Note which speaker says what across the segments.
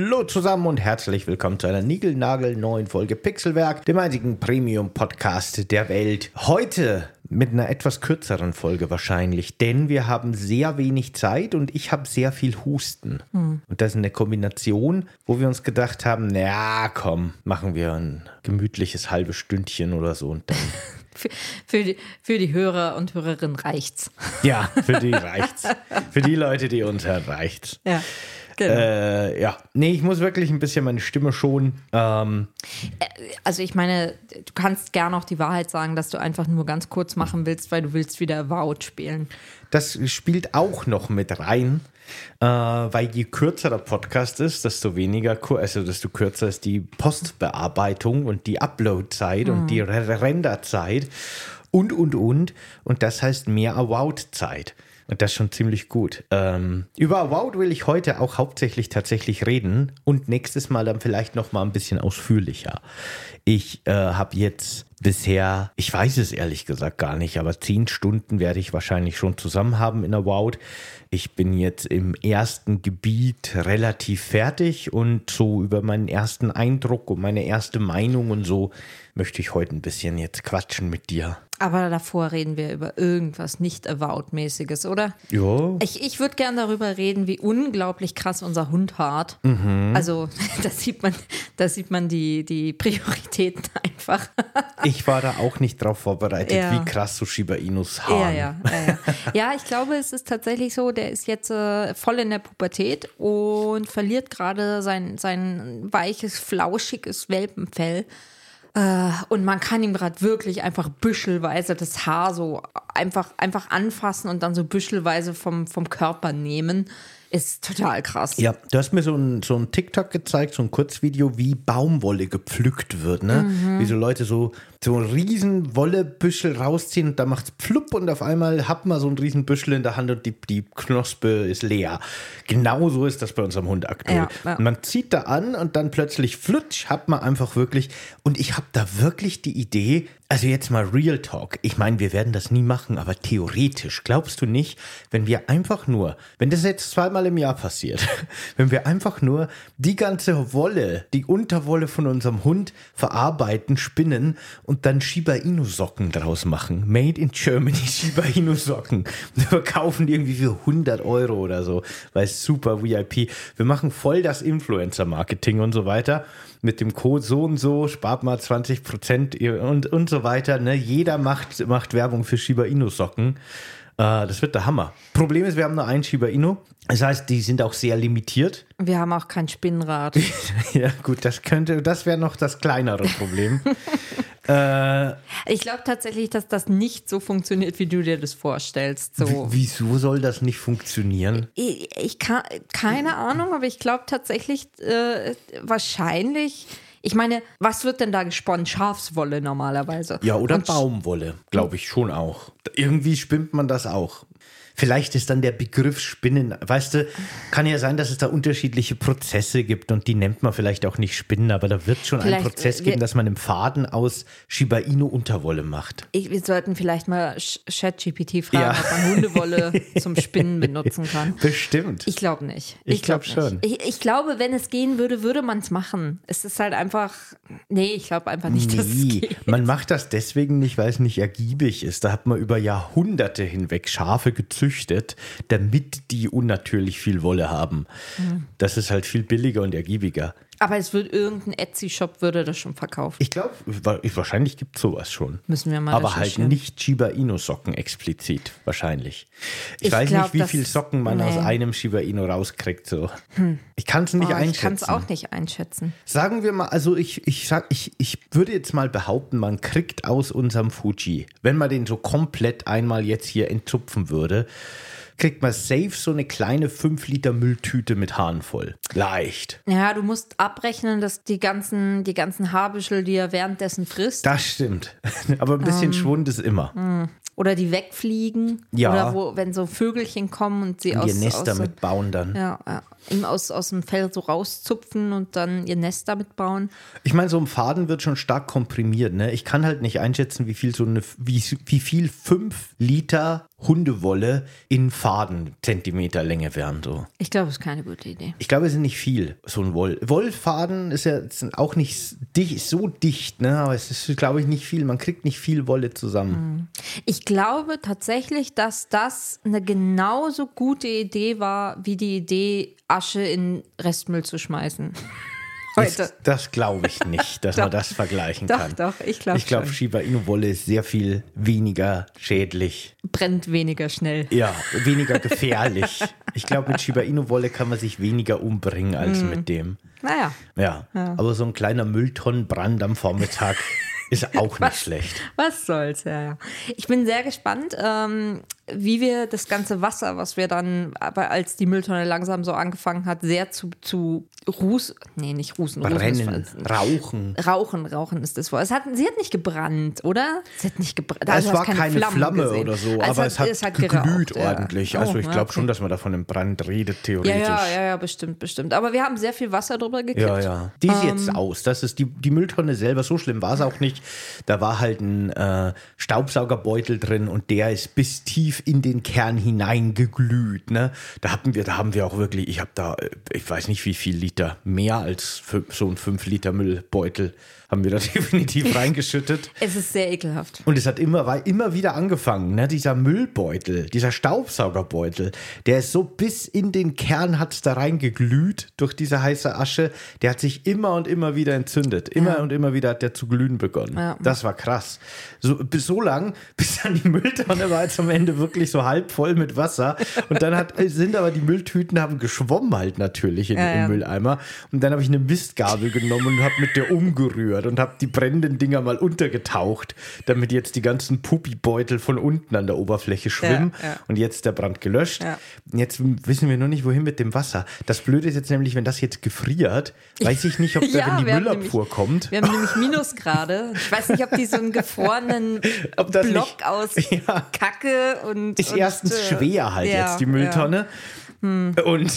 Speaker 1: Hallo zusammen und herzlich willkommen zu einer niegelnagelneuen Folge Pixelwerk, dem einzigen Premium-Podcast der Welt. Heute mit einer etwas kürzeren Folge wahrscheinlich, denn wir haben sehr wenig Zeit und ich habe sehr viel Husten. Und das ist eine Kombination, wo wir uns gedacht haben, naja, komm, machen wir ein gemütliches halbes Stündchen oder so und dann...
Speaker 2: Für die Hörer und Hörerinnen reicht's.
Speaker 1: Ja, für die reicht's. Für die Leute, die uns hören, reicht's.
Speaker 2: Ja, genau.
Speaker 1: Nee, ich muss wirklich ein bisschen meine Stimme schonen.
Speaker 2: Also ich meine, du kannst gerne auch die Wahrheit sagen, dass du einfach nur ganz kurz machen willst, weil du willst wieder Avowed spielen.
Speaker 1: Das spielt auch noch mit rein, weil je kürzer der Podcast ist, desto kürzer ist die Postbearbeitung und die Uploadzeit und die Renderzeit und das heißt mehr Avowed-Zeit. Und das ist schon ziemlich gut. Über Avowed will ich heute auch hauptsächlich tatsächlich reden und nächstes Mal dann vielleicht noch mal ein bisschen ausführlicher. Ich habe jetzt bisher, ich weiß es ehrlich gesagt gar nicht, aber 10 Stunden werde ich wahrscheinlich schon zusammen haben in Avowed. Ich bin jetzt im ersten Gebiet relativ fertig und so über meinen ersten Eindruck und meine erste Meinung und so möchte ich heute ein bisschen jetzt quatschen mit dir.
Speaker 2: Aber davor reden wir über irgendwas nicht Avowed-mäßiges, oder?
Speaker 1: Ja.
Speaker 2: Ich würde gerne darüber reden, wie unglaublich krass unser Hund hart. Also da sieht man die Prioritäten einfach.
Speaker 1: Ich war da auch nicht drauf vorbereitet,
Speaker 2: Ja.
Speaker 1: wie krass so Shiba Inus haben.
Speaker 2: Ja. Ja, ich glaube, es ist tatsächlich so, der ist jetzt voll in der Pubertät und verliert gerade sein weiches, flauschiges Welpenfell. Und man kann ihm gerade wirklich einfach büschelweise das Haar so einfach anfassen und dann so büschelweise vom Körper nehmen. Ist total krass.
Speaker 1: Ja, du hast mir so ein TikTok gezeigt, so ein Kurzvideo, wie Baumwolle gepflückt wird, ne? Wie so Leute so ein riesen Wollebüschel rausziehen und da macht's plupp und auf einmal hat man so ein riesen Büschel in der Hand und die Knospe ist leer. Genau so ist das bei unserem Hund aktuell.
Speaker 2: Ja.
Speaker 1: Man zieht da an und dann plötzlich flutsch, hat man einfach wirklich, und ich habe da wirklich die Idee, also jetzt mal Real Talk, ich meine, wir werden das nie machen, aber theoretisch, glaubst du nicht, wenn das jetzt zweimal im Jahr passiert, wenn wir einfach nur die ganze Wolle, die Unterwolle von unserem Hund verarbeiten, spinnen und dann Shiba Inu Socken draus machen. Made in Germany Shiba Inu Socken. Wir verkaufen die irgendwie für 100 € oder so, weil es super VIP. Wir machen voll das Influencer-Marketing und so weiter. Mit dem Code so und so, spart mal 20% und so weiter. Ne? Jeder macht Werbung für Shiba Inu Socken. Das wird der Hammer. Problem ist, wir haben nur einen Shiba Inu. Das heißt, die sind auch sehr limitiert.
Speaker 2: Wir haben auch kein Spinnrad.
Speaker 1: Ja gut, das wäre noch das kleinere Problem.
Speaker 2: Ich glaube tatsächlich, dass das nicht so funktioniert, wie du dir das vorstellst. So.
Speaker 1: Wieso soll das nicht funktionieren?
Speaker 2: Ich kann, keine Ahnung, aber ich glaube tatsächlich wahrscheinlich. Ich meine, was wird denn da gesponnen? Schafswolle normalerweise.
Speaker 1: Ja, oder Baumwolle, glaube ich schon auch. Irgendwie spinnt man das auch. Vielleicht ist dann der Begriff Spinnen, weißt du, kann ja sein, dass es da unterschiedliche Prozesse gibt und die nennt man vielleicht auch nicht Spinnen, aber da wird schon ein Prozess geben, dass man einen Faden aus Shiba Inu Unterwolle macht.
Speaker 2: Wir sollten vielleicht mal ChatGPT fragen, ob man Hundewolle zum Spinnen benutzen kann.
Speaker 1: Bestimmt.
Speaker 2: Ich glaube nicht.
Speaker 1: Ich glaube schon.
Speaker 2: Ich glaube, wenn es gehen würde, würde man es machen. Es ist halt einfach, ich glaube einfach nicht, dass es geht.
Speaker 1: Man macht das deswegen nicht, weil es nicht ergiebig ist. Da hat man über Jahrhunderte hinweg Schafe gezüchtet, damit die unnatürlich viel Wolle haben. Das ist halt viel billiger und ergiebiger.
Speaker 2: Aber es wird irgendein Etsy-Shop würde das schon verkaufen.
Speaker 1: Ich glaube, wahrscheinlich gibt es sowas schon.
Speaker 2: Müssen wir mal
Speaker 1: aber halt nicht Shiba Inu Socken explizit, wahrscheinlich. Ich weiß nicht, wie viel Socken man aus einem Shiba Inu rauskriegt. So. Ich kann es nicht einschätzen.
Speaker 2: Ich kann es auch nicht einschätzen.
Speaker 1: Sagen wir mal, also ich würde jetzt mal behaupten, man kriegt aus unserem Fuji, wenn man den so komplett einmal jetzt hier entzupfen würde, kriegt man safe so eine kleine 5 Liter Mülltüte mit Haaren voll. Leicht.
Speaker 2: Ja, du musst abrechnen, dass die ganzen Haarbüschel, die er währenddessen frisst.
Speaker 1: Das stimmt. Aber ein bisschen Schwund ist immer.
Speaker 2: Oder die wegfliegen.
Speaker 1: Ja.
Speaker 2: Oder wenn so Vögelchen kommen und sie
Speaker 1: ihr Nest damit bauen dann.
Speaker 2: Ja, ihm aus dem Fell so rauszupfen und dann ihr Nest damit bauen.
Speaker 1: Ich meine, so ein Faden wird schon stark komprimiert. Ne? Ich kann halt nicht einschätzen, wie viel 5 Liter Hundewolle in Faden Zentimeter Länge wären. So.
Speaker 2: Ich glaube, das ist keine gute Idee.
Speaker 1: Ich glaube, es sind nicht viel, so ein Wollfaden ist ja auch nicht so dicht, ne? Aber es ist, glaube ich, nicht viel. Man kriegt nicht viel Wolle zusammen.
Speaker 2: Ich glaube tatsächlich, dass das eine genauso gute Idee war, wie die Idee, Asche in Restmüll zu schmeißen. Heute.
Speaker 1: Das glaube ich nicht, dass man das vergleichen kann.
Speaker 2: Doch, ich glaube schon.
Speaker 1: Ich glaube, Shiba Inu-Wolle ist sehr viel weniger schädlich.
Speaker 2: Brennt weniger schnell.
Speaker 1: Ja, weniger gefährlich. Ich glaube, mit Shiba Inu-Wolle kann man sich weniger umbringen als mit dem.
Speaker 2: Naja.
Speaker 1: Ja, aber so ein kleiner Mülltonnenbrand am Vormittag ist auch nicht schlecht.
Speaker 2: Was soll's, ja. Ich bin sehr gespannt, wie wir das ganze Wasser, was wir dann, aber als die Mülltonne langsam so angefangen hat, sehr zu
Speaker 1: Brennen,
Speaker 2: Rauchen ist das Wort. Sie hat nicht gebrannt, oder? Sie hat nicht gebrannt.
Speaker 1: Es war keine Flamme
Speaker 2: gesehen.
Speaker 1: oder so,
Speaker 2: also
Speaker 1: aber es hat geglüht ordentlich.
Speaker 2: Ja.
Speaker 1: Also ich glaube schon, dass man da von einem Brand redet, theoretisch.
Speaker 2: Ja, bestimmt. Aber wir haben sehr viel Wasser drüber gekippt.
Speaker 1: Ja. Die ist jetzt aus. Das ist die Mülltonne selber. So schlimm war es auch nicht. Da war halt ein Staubsaugerbeutel drin und der ist bis tief in den Kern hinein geglüht. Ne? Da haben wir auch wirklich, ich weiß nicht wie viel Liter, mehr als so ein 5 Liter Müllbeutel haben wir da definitiv reingeschüttet.
Speaker 2: Es ist sehr ekelhaft.
Speaker 1: Und es hat immer wieder angefangen, ne? Dieser Müllbeutel, dieser Staubsaugerbeutel, der ist so bis in den Kern hat's da reingeglüht durch diese heiße Asche. Der hat sich immer und immer wieder entzündet. Immer und immer wieder hat der zu glühen begonnen. Ja. Das war krass. So lang, bis dann die Mülltonne war jetzt am Ende wirklich so halb voll mit Wasser. Und dann sind aber die Mülltüten haben geschwommen halt natürlich im Mülleimer. Und dann habe ich eine Mistgabel genommen und habe mit der umgerührt und habe die brennenden Dinger mal untergetaucht, damit jetzt die ganzen Pupibeutel von unten an der Oberfläche schwimmen. Ja. Und jetzt der Brand gelöscht. Ja. Jetzt wissen wir nur nicht, wohin mit dem Wasser. Das Blöde ist jetzt nämlich, wenn das jetzt gefriert, weiß ich nicht, ob wenn die Müllabfuhr kommt.
Speaker 2: Wir haben nämlich Minusgrade. Ich weiß nicht, ob die so einen gefrorenen Block aus Kacke und...
Speaker 1: Ist erstens schwer halt jetzt, die Mülltonne. Ja. Und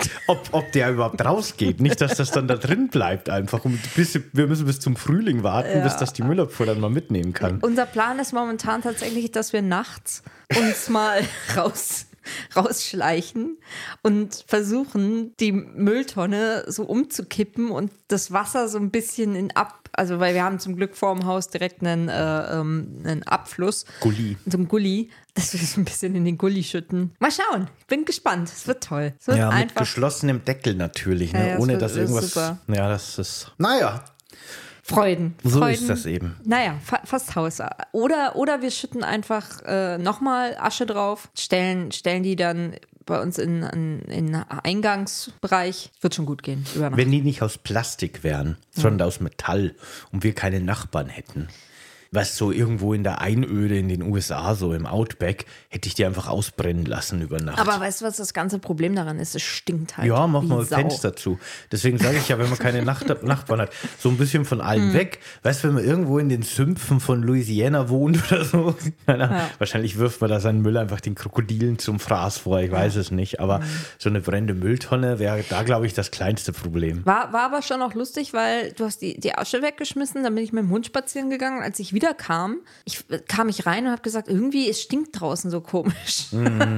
Speaker 1: ob der überhaupt rausgeht. Nicht, dass das dann da drin bleibt einfach. Wir müssen bis zum Frühling warten, bis das die Müllabfuhr dann mal mitnehmen kann.
Speaker 2: Unser Plan ist momentan tatsächlich, dass wir nachts uns mal rausschleichen und versuchen, die Mülltonne so umzukippen und das Wasser so ein bisschen also weil wir haben zum Glück vor dem Haus direkt einen Abfluss.
Speaker 1: Gully.
Speaker 2: So ein Gully, dass wir so ein bisschen in den Gully schütten. Mal schauen, ich bin gespannt. Es wird toll. Es wird
Speaker 1: ja,
Speaker 2: einfach
Speaker 1: mit geschlossenem Deckel natürlich, ne? Ohne dass irgendwas... Super. Ja, das ist... Naja.
Speaker 2: Freuden.
Speaker 1: So ist das eben.
Speaker 2: Naja, fast Haus. Oder wir schütten einfach nochmal Asche drauf, stellen die dann bei uns in Eingangsbereich. Wird schon gut gehen.
Speaker 1: Wenn die nicht aus Plastik wären, sondern aus Metall und wir keine Nachbarn hätten. Was so irgendwo in der Einöde in den USA, so im Outback, hätte ich die einfach ausbrennen lassen über Nacht.
Speaker 2: Aber weißt du, was das ganze Problem daran ist? Es stinkt halt.
Speaker 1: Ja, mach mal Fenster zu. Deswegen sage ich ja, wenn man keine Nachbarn hat, so ein bisschen von allem weg. Weißt du, wenn man irgendwo in den Sümpfen von Louisiana wohnt oder so, wahrscheinlich wirft man da seinen Müll einfach den Krokodilen zum Fraß vor, ich weiß es nicht. Aber so eine brennende Mülltonne wäre da, glaube ich, das kleinste Problem.
Speaker 2: War aber schon auch lustig, weil du hast die Asche weggeschmissen, dann bin ich mit dem Hund spazieren gegangen. Als ich wieder kam ich rein und habe gesagt, irgendwie, es stinkt draußen so komisch.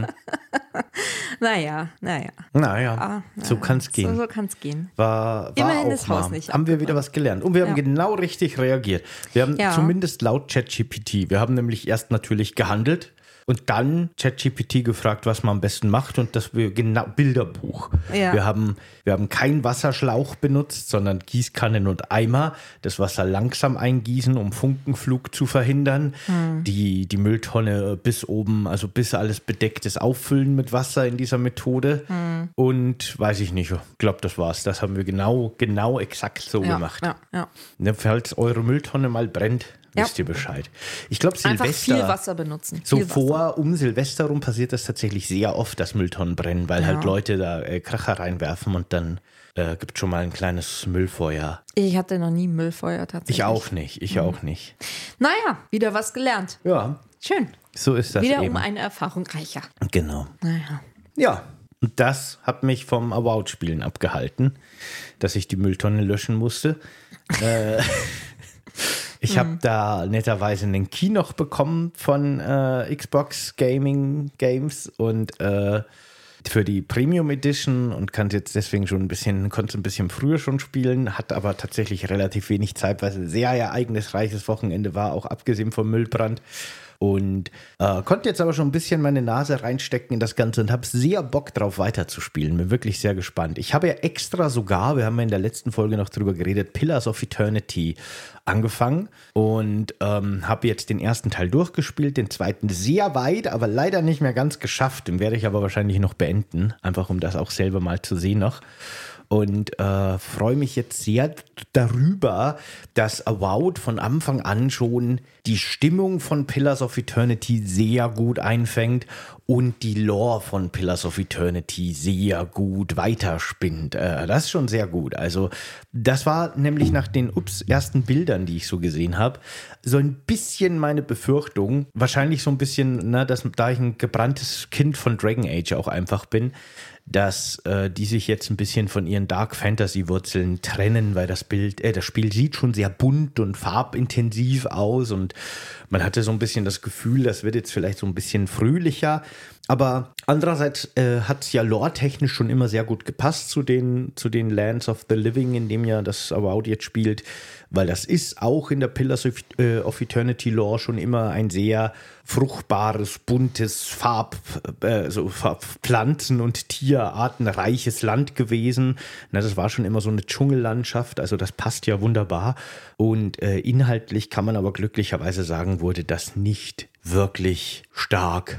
Speaker 2: Naja.
Speaker 1: So kann es gehen.
Speaker 2: So kann es gehen.
Speaker 1: War
Speaker 2: immerhin
Speaker 1: auch
Speaker 2: das
Speaker 1: mal.
Speaker 2: Haus nicht
Speaker 1: haben wir wieder was gelernt. Und wir haben genau richtig reagiert. Wir haben zumindest laut ChatGPT, wir haben nämlich erst natürlich gehandelt und dann ChatGPT gefragt, was man am besten macht und das Bilderbuch. Ja. Wir haben keinen Wasserschlauch benutzt, sondern Gießkannen und Eimer. Das Wasser langsam eingießen, um Funkenflug zu verhindern. Die Mülltonne bis oben, also bis alles bedeckt ist, auffüllen mit Wasser in dieser Methode. Und weiß ich nicht, ich glaube, das war's. Das haben wir genau exakt so gemacht.
Speaker 2: Ja.
Speaker 1: Falls eure Mülltonne mal brennt, wisst ihr Bescheid. Ich glaube, Silvester.
Speaker 2: Einfach viel Wasser benutzen.
Speaker 1: Um Silvester rum passiert das tatsächlich sehr oft, dass Mülltonnen brennen, weil halt Leute da Kracher reinwerfen und dann gibt es schon mal ein kleines Müllfeuer.
Speaker 2: Ich hatte noch nie Müllfeuer tatsächlich.
Speaker 1: Ich auch nicht.
Speaker 2: Naja, wieder was gelernt.
Speaker 1: Ja.
Speaker 2: Schön.
Speaker 1: So ist das
Speaker 2: wieder
Speaker 1: eben.
Speaker 2: Um eine Erfahrung reicher.
Speaker 1: Genau.
Speaker 2: Naja.
Speaker 1: Ja. Und das hat mich vom About-Spielen abgehalten, dass ich die Mülltonne löschen musste. Ich habe da netterweise einen Key noch bekommen von Xbox Gaming Games und für die Premium Edition und konnte jetzt deswegen schon konnte ein bisschen früher schon spielen, hat aber tatsächlich relativ wenig Zeit, weil es ein sehr ereignisreiches Wochenende war, auch abgesehen vom Müllbrand. Und konnte jetzt aber schon ein bisschen meine Nase reinstecken in das Ganze und habe sehr Bock drauf weiterzuspielen. Bin wirklich sehr gespannt. Ich habe ja extra sogar, wir haben ja in der letzten Folge noch drüber geredet, Pillars of Eternity angefangen und habe jetzt den ersten Teil durchgespielt, den zweiten sehr weit, aber leider nicht mehr ganz geschafft. Den werde ich aber wahrscheinlich noch beenden, einfach um das auch selber mal zu sehen noch. Und freue mich jetzt sehr darüber, dass Avowed von Anfang an schon die Stimmung von Pillars of Eternity sehr gut einfängt und die Lore von Pillars of Eternity sehr gut weiterspinnt. Das ist schon sehr gut. Also das war nämlich nach den ersten Bildern, die ich so gesehen habe, so ein bisschen meine Befürchtung. Wahrscheinlich so ein bisschen, da ich ein gebranntes Kind von Dragon Age auch einfach bin, dass die sich jetzt ein bisschen von ihren Dark Fantasy Wurzeln trennen, weil das Spiel sieht schon sehr bunt und farbintensiv aus und man hatte so ein bisschen das Gefühl, das wird jetzt vielleicht so ein bisschen fröhlicher, aber andererseits hat es ja lore-technisch schon immer sehr gut gepasst zu den Lands of the Living, in dem ja das Avowed jetzt spielt, weil das ist auch in der Pillars of Eternity Lore schon immer ein sehr fruchtbares, buntes, Pflanzen- und Tierartenreiches Land gewesen. Das war schon immer so eine Dschungellandschaft, also das passt ja wunderbar. Und inhaltlich kann man aber glücklicherweise sagen, wurde das nicht wirklich stark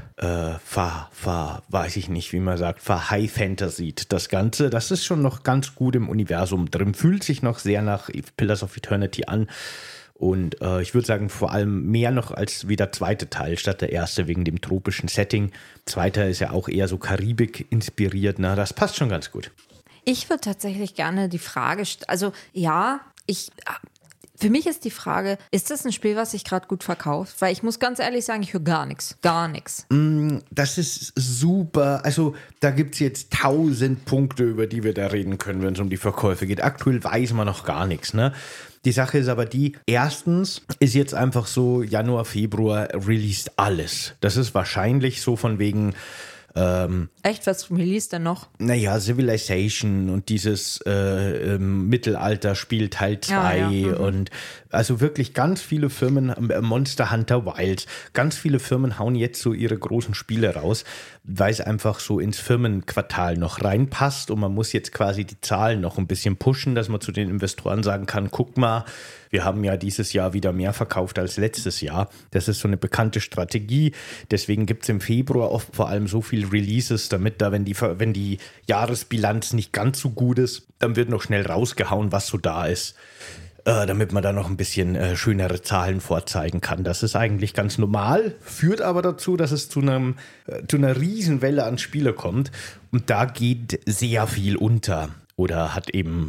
Speaker 1: weiß ich nicht, wie man sagt, verhigh-fantasied das Ganze. Das ist schon noch ganz gut im Universum drin, fühlt sich noch sehr nach Pillars of Eternity an. Und ich würde sagen, vor allem mehr noch als wie der zweite Teil statt der erste wegen dem tropischen Setting. Zweiter ist ja auch eher so Karibik inspiriert. Das passt schon ganz gut.
Speaker 2: Ich würde tatsächlich gerne die Frage, für mich ist die Frage, ist das ein Spiel, was sich gerade gut verkauft? Weil ich muss ganz ehrlich sagen, ich höre gar nichts. Gar nichts.
Speaker 1: Das ist super. Also da gibt es jetzt 1000 Punkte, über die wir da reden können, wenn es um die Verkäufe geht. Aktuell weiß man noch gar nichts, ne? Die Sache ist aber die, erstens ist jetzt einfach so, Januar, Februar released alles. Das ist wahrscheinlich so von wegen...
Speaker 2: Echt? Was released denn noch?
Speaker 1: Naja, Civilization und dieses Mittelalter-Spiel Teil 2 und also wirklich ganz viele Firmen, Monster Hunter Wilds, ganz viele Firmen hauen jetzt so ihre großen Spiele raus, weil es einfach so ins Firmenquartal noch reinpasst und man muss jetzt quasi die Zahlen noch ein bisschen pushen, dass man zu den Investoren sagen kann, guck mal, wir haben ja dieses Jahr wieder mehr verkauft als letztes Jahr. Das ist so eine bekannte Strategie. Deswegen gibt es im Februar oft vor allem so viele Releases, damit da, wenn die Jahresbilanz nicht ganz so gut ist, dann wird noch schnell rausgehauen, was so da ist, damit man da noch ein bisschen schönere Zahlen vorzeigen kann. Das ist eigentlich ganz normal, führt aber dazu, dass es zu einer Riesenwelle an Spiele kommt. Und da geht sehr viel unter. Oder hat eben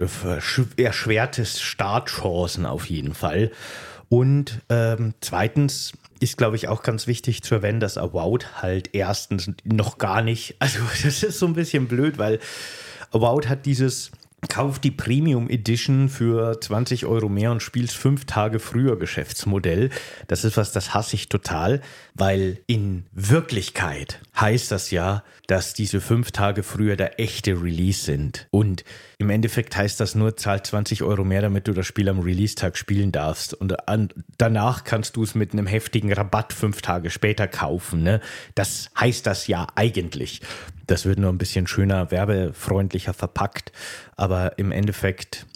Speaker 1: erschwerte Startchancen auf jeden Fall. Und zweitens ist, glaube ich, auch ganz wichtig zu erwähnen, dass Avowed halt erstens noch gar nicht, also das ist so ein bisschen blöd, weil Avowed hat Kauf die Premium Edition für 20 € mehr und spielst 5 Tage früher Geschäftsmodell. Das ist das hasse ich total, weil in Wirklichkeit heißt das ja, dass diese 5 Tage früher der echte Release sind. Und im Endeffekt heißt das nur, zahl 20 € mehr, damit du das Spiel am Release-Tag spielen darfst. Und danach kannst du es mit einem heftigen Rabatt 5 Tage später kaufen. Ne? Das heißt das ja eigentlich. Das wird nur ein bisschen schöner, werbefreundlicher verpackt. Aber im Endeffekt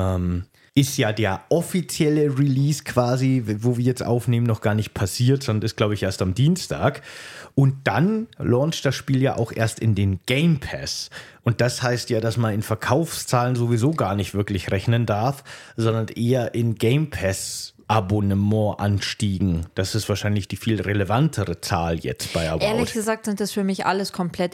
Speaker 1: ist ja der offizielle Release quasi, wo wir jetzt aufnehmen, noch gar nicht passiert, sondern ist, glaube ich, erst am Dienstag. Und dann launcht das Spiel ja auch erst in den Game Pass. Und das heißt ja, dass man in Verkaufszahlen sowieso gar nicht wirklich rechnen darf, sondern eher in Game Pass Abonnementanstiegen. Das ist wahrscheinlich die viel relevantere Zahl jetzt bei Avowed.
Speaker 2: Ehrlich gesagt sind das für mich alles komplett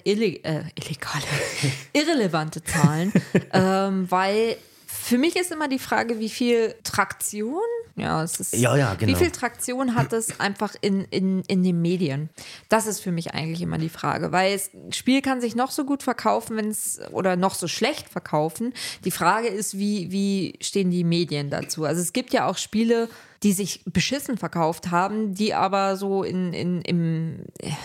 Speaker 2: irrelevante Zahlen, weil für mich ist immer die Frage, wie viel Traktion Ja, es ist,
Speaker 1: Ja, genau.
Speaker 2: Wie viel Traktion hat es einfach in den Medien? Das ist für mich eigentlich immer die Frage, weil das Spiel kann sich noch so gut verkaufen, oder noch so schlecht verkaufen. Die Frage ist, wie stehen die Medien dazu? Also es gibt ja auch Spiele, die sich beschissen verkauft haben, die aber so im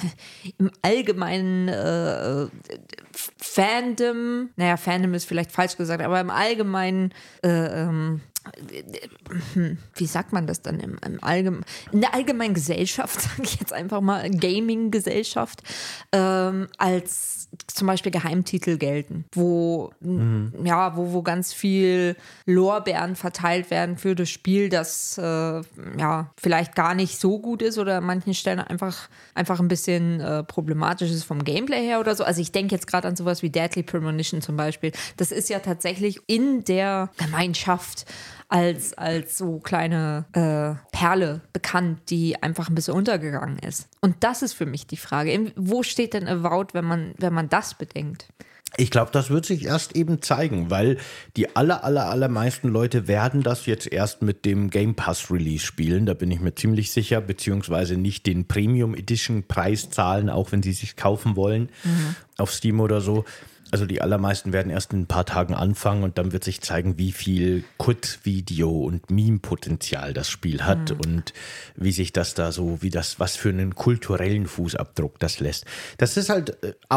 Speaker 2: allgemeinen Fandom, Fandom ist vielleicht falsch gesagt, aber im allgemeinen wie sagt man das dann in der allgemeinen Gesellschaft, sage ich jetzt einfach mal, Gaming-Gesellschaft, als zum Beispiel Geheimtitel gelten, wo ganz viel Lorbeeren verteilt werden für das Spiel, das vielleicht gar nicht so gut ist oder an manchen Stellen einfach ein bisschen problematisch ist vom Gameplay her oder so. Also ich denke jetzt gerade an sowas wie Deadly Premonition zum Beispiel. Das ist ja tatsächlich in der Gemeinschaft als so kleine Perle bekannt, die einfach ein bisschen untergegangen ist. Und das ist für mich die Frage. Wo steht denn Avowed, wenn man das bedenkt?
Speaker 1: Ich glaube, das wird sich erst eben zeigen, weil die allermeisten Leute werden das jetzt erst mit dem Game Pass Release spielen. Da bin ich mir ziemlich sicher, beziehungsweise nicht den Premium Edition Preis zahlen, auch wenn sie sich kaufen wollen auf Steam oder so. Also die allermeisten werden erst in ein paar Tagen anfangen und dann wird sich zeigen, wie viel Cut-Video und Meme-Potenzial das Spiel hat und wie sich das da so, was für einen kulturellen Fußabdruck das lässt. Das ist halt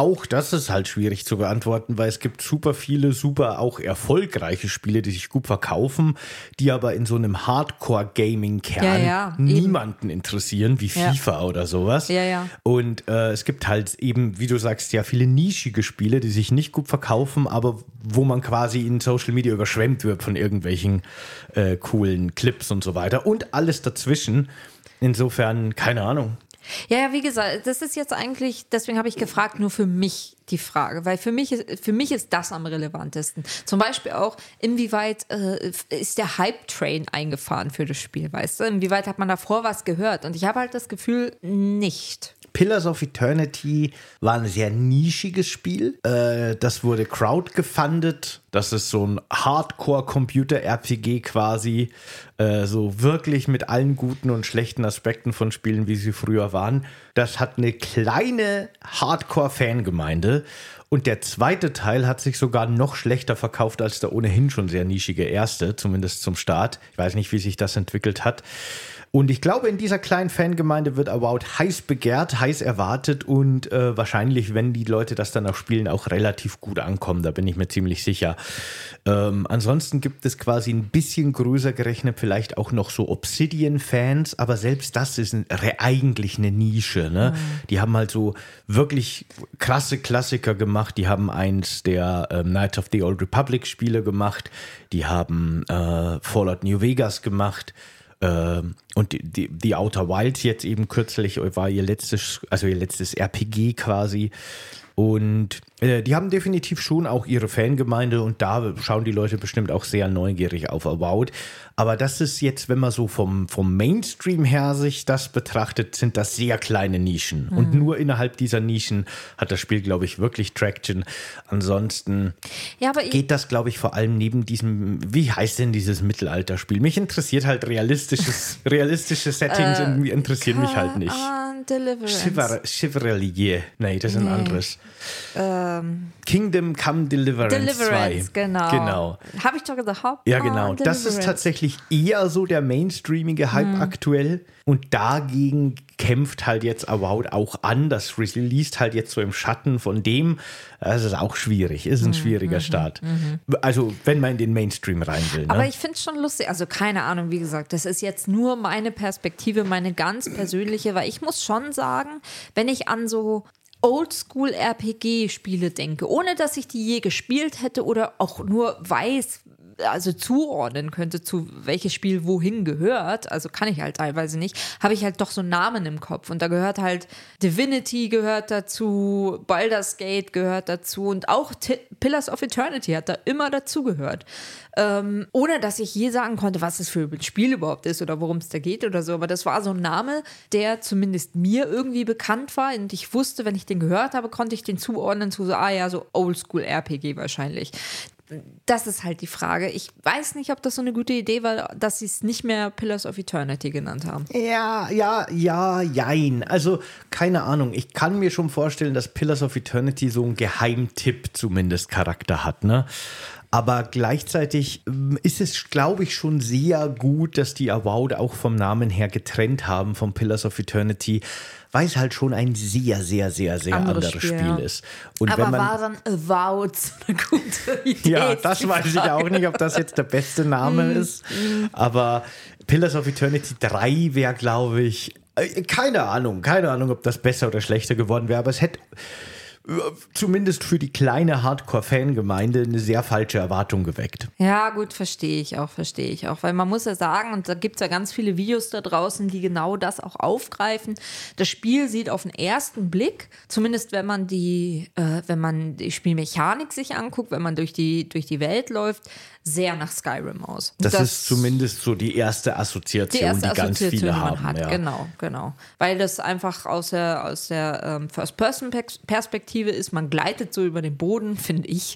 Speaker 1: schwierig zu beantworten, weil es gibt super viele, super auch erfolgreiche Spiele, die sich gut verkaufen, die aber in so einem Hardcore-Gaming-Kern niemanden interessieren, wie FIFA oder sowas.
Speaker 2: Ja.
Speaker 1: Und es gibt halt eben, wie du sagst, ja viele nischige Spiele, die sich nicht gut verkaufen, aber wo man quasi in Social Media überschwemmt wird von irgendwelchen coolen Clips und so weiter und alles dazwischen. Insofern, keine Ahnung.
Speaker 2: Ja, wie gesagt, das ist jetzt eigentlich, deswegen habe ich gefragt, nur für mich die Frage, weil für mich ist das am relevantesten. Zum Beispiel auch, inwieweit ist der Hype-Train eingefahren für das Spiel, weißt du? Inwieweit hat man davor was gehört? Und ich habe halt das Gefühl, nicht.
Speaker 1: Pillars of Eternity war ein sehr nischiges Spiel. Das wurde crowdgefundet. Das ist so ein Hardcore-Computer-RPG quasi. So wirklich mit allen guten und schlechten Aspekten von Spielen, wie sie früher waren. Das hat eine kleine Hardcore-Fangemeinde. Und der zweite Teil hat sich sogar noch schlechter verkauft als der ohnehin schon sehr nischige erste, zumindest zum Start. Ich weiß nicht, wie sich das entwickelt hat. Und ich glaube, in dieser kleinen Fangemeinde wird Avowed heiß begehrt, heiß erwartet und wahrscheinlich, wenn die Leute das dann auch spielen, auch relativ gut ankommen. Da bin ich mir ziemlich sicher. Ansonsten gibt es quasi ein bisschen größer gerechnet vielleicht auch noch so Obsidian-Fans, aber selbst das ist eigentlich eine Nische. Ne? Die haben halt so wirklich krasse Klassiker gemacht. Die haben eins der Knights of the Old Republic Spiele gemacht. Die haben Fallout New Vegas gemacht. Und die Outer Wilds jetzt eben kürzlich war ihr letztes RPG quasi. Und die haben definitiv schon auch ihre Fangemeinde und da schauen die Leute bestimmt auch sehr neugierig auf Avowed. Aber das ist jetzt, wenn man so vom Mainstream her sich das betrachtet, sind das sehr kleine Nischen. Und nur innerhalb dieser Nischen hat das Spiel, glaube ich, wirklich Traction. Ansonsten geht das, glaube ich, vor allem neben diesem, wie heißt denn dieses Mittelalterspiel? Mich interessiert halt realistische Settings irgendwie interessieren mich halt nicht.
Speaker 2: Deliverance.
Speaker 1: Chevalier. Nee, das ist ein anderes. Kingdom Come Deliverance 2.
Speaker 2: Genau. Habe ich doch gesagt.
Speaker 1: Ja, genau. Das ist tatsächlich eher so der mainstreamige Hype aktuell. Und dagegen kämpft halt jetzt Avowed auch an. Das released halt jetzt so im Schatten von dem. Das ist auch schwierig. Ist ein schwieriger Start. Also, wenn man in den Mainstream rein will. Ne?
Speaker 2: Aber ich finde es schon lustig. Also, keine Ahnung, wie gesagt, das ist jetzt nur meine Perspektive, meine ganz persönliche. Weil ich muss schon sagen, wenn ich an so Oldschool-RPG-Spiele denke, ohne dass ich die je gespielt hätte oder auch nur weiß, also zuordnen könnte, zu welches Spiel wohin gehört, also kann ich halt teilweise nicht, habe ich halt doch so Namen im Kopf und da gehört halt Divinity gehört dazu, Baldur's Gate gehört dazu und auch Pillars of Eternity hat da immer dazu gehört. Ohne dass ich je sagen konnte, was das für ein Spiel überhaupt ist oder worum es da geht oder so, aber das war so ein Name, der zumindest mir irgendwie bekannt war und ich wusste, wenn ich den gehört habe, konnte ich den zuordnen zu so, so Oldschool-RPG wahrscheinlich. das ist halt die Frage. Ich weiß nicht, ob das so eine gute Idee war, dass sie es nicht mehr Pillars of Eternity genannt haben.
Speaker 1: Jein. Also, keine Ahnung. Ich kann mir schon vorstellen, dass Pillars of Eternity so einen Geheimtipp zumindest Charakter hat, ne? Aber gleichzeitig ist es, glaube ich, schon sehr gut, dass die Avowed auch vom Namen her getrennt haben vom Pillars of Eternity, weil es halt schon ein sehr, sehr, sehr, sehr anderes Spiel ist. Und
Speaker 2: aber
Speaker 1: wenn man,
Speaker 2: war dann Avowed eine gute Idee?
Speaker 1: ja, das weiß ich auch nicht, ob das jetzt der beste Name ist. Aber Pillars of Eternity 3 wäre, glaube ich, keine Ahnung, ob das besser oder schlechter geworden wäre, aber es hätte zumindest für die kleine Hardcore-Fangemeinde eine sehr falsche Erwartung geweckt.
Speaker 2: Ja, gut, verstehe ich auch. Weil man muss ja sagen, und da gibt es ja ganz viele Videos da draußen, die genau das auch aufgreifen. Das Spiel sieht auf den ersten Blick, zumindest wenn man die Spielmechanik sich anguckt, wenn man durch die Welt läuft, sehr nach Skyrim aus.
Speaker 1: Das ist zumindest so die erste Assoziation, die ganz viele haben.
Speaker 2: Hat. Ja. Genau. Weil das einfach aus der First-Person-Perspektive ist, man gleitet so über den Boden, finde ich.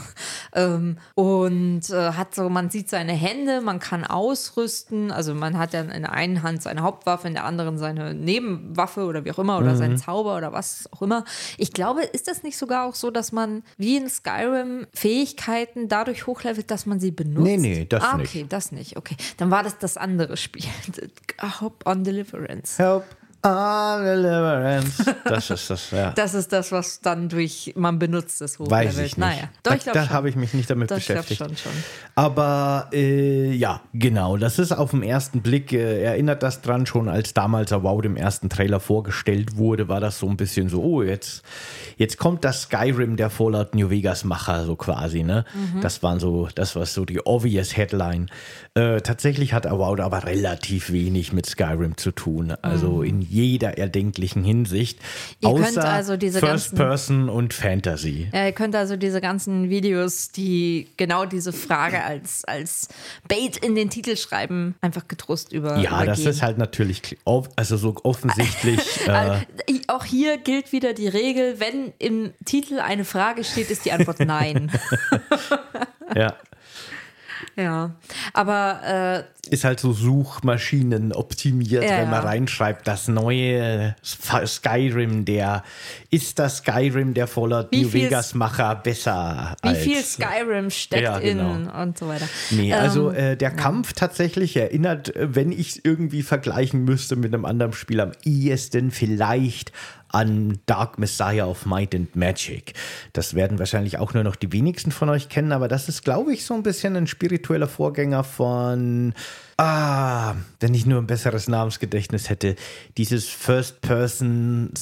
Speaker 2: Man sieht seine Hände, man kann ausrüsten, also man hat dann in der einen Hand seine Hauptwaffe, in der anderen seine Nebenwaffe oder wie auch immer, oder seinen Zauber oder was auch immer. Ich glaube, ist das nicht sogar auch so, dass man wie in Skyrim Fähigkeiten dadurch hochlevelt, dass man sie benutzt?
Speaker 1: Nee, das nicht.
Speaker 2: Okay, das nicht. Okay, dann war das andere Spiel. Hope on Deliverance.
Speaker 1: Help on Deliverance. Das ist das, ja.
Speaker 2: Das ist das, was dann man benutzt, das Hochlevelt.
Speaker 1: Weiß ich nicht.
Speaker 2: Naja, doch, ich glaube
Speaker 1: da
Speaker 2: schon.
Speaker 1: habe ich mich nicht damit beschäftigt.
Speaker 2: Ich glaube schon.
Speaker 1: Aber ja, genau. Das ist auf den ersten Blick, erinnert das dran, schon als damals Avowed im ersten Trailer vorgestellt wurde, war das so ein bisschen so, oh, jetzt kommt das Skyrim der Fallout New Vegas Macher, so quasi, ne? Das war so die obvious Headline. Tatsächlich hat Avowed aber relativ wenig mit Skyrim zu tun. Also in jeder erdenklichen Hinsicht.
Speaker 2: Ihr könnt
Speaker 1: außer
Speaker 2: also diese
Speaker 1: First Person und Fantasy.
Speaker 2: Ja, ihr könnt also diese ganzen Videos, die genau diese Frage als Bait in den Titel schreiben, einfach getrost übergehen.
Speaker 1: Ja, das ist halt natürlich so offensichtlich.
Speaker 2: Auch hier gilt wieder die Regel, wenn im Titel eine Frage steht, ist die Antwort nein.
Speaker 1: Ja.
Speaker 2: Ja, aber
Speaker 1: ist halt so Suchmaschinen optimiert, wenn man reinschreibt, das neue Skyrim, ist das Skyrim der Fallout New Vegas Macher besser als...
Speaker 2: Wie viel Skyrim steckt in und so weiter.
Speaker 1: Nee, also der Kampf tatsächlich erinnert, wenn ich es irgendwie vergleichen müsste mit einem anderen Spiel, am ehesten vielleicht an Dark Messiah of Might and Magic. Das werden wahrscheinlich auch nur noch die wenigsten von euch kennen, aber das ist, glaube ich, so ein bisschen ein spiritueller Vorgänger von... wenn ich nur ein besseres Namensgedächtnis hätte, dieses First-Person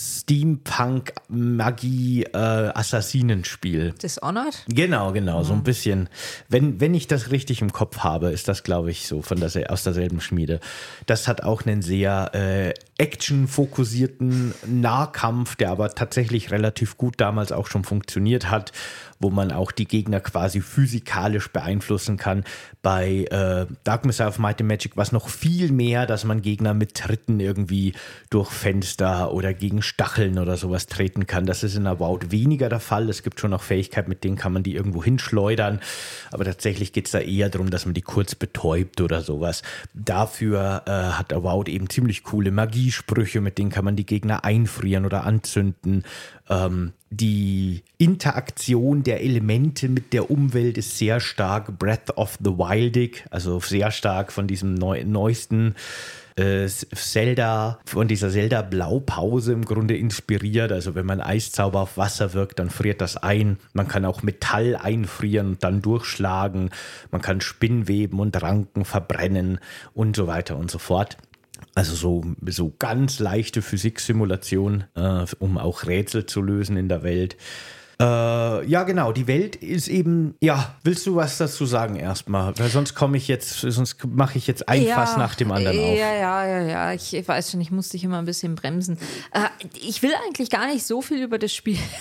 Speaker 1: Steampunk-Magie-Assassinenspiel.
Speaker 2: Dishonored?
Speaker 1: Genau, so ein bisschen. Wenn ich das richtig im Kopf habe, ist das, glaube ich, so aus derselben Schmiede. Das hat auch einen sehr actionfokussierten Nahkampf, der aber tatsächlich relativ gut damals auch schon funktioniert hat, wo man auch die Gegner quasi physikalisch beeinflussen kann. Bei Dark Messiah of Might and Magic war es noch viel mehr, dass man Gegner mit Tritten irgendwie durch Fenster oder gegen Stacheln oder sowas treten kann. Das ist in Avowed weniger der Fall. Es gibt schon noch Fähigkeiten, mit denen kann man die irgendwo hinschleudern. Aber tatsächlich geht es da eher darum, dass man die kurz betäubt oder sowas. Dafür hat Avowed eben ziemlich coole Magiesprüche, mit denen kann man die Gegner einfrieren oder anzünden. Die Interaktion der Elemente mit der Umwelt ist sehr stark Breath of the Wildig, also sehr stark von diesem neuesten Zelda, von dieser Zelda-Blaupause im Grunde inspiriert. Also wenn man Eiszauber auf Wasser wirkt, dann friert das ein. Man kann auch Metall einfrieren und dann durchschlagen. Man kann Spinnweben und Ranken verbrennen und so weiter und so fort. Also so ganz leichte Physiksimulation, um auch Rätsel zu lösen in der Welt. Ja, genau, die Welt ist eben, ja, willst du was dazu sagen erstmal? Weil sonst mache ich jetzt ein Fass nach dem anderen auf.
Speaker 2: Ja, ich weiß schon, ich muss dich immer ein bisschen bremsen. Ich will eigentlich gar nicht so viel über das Spiel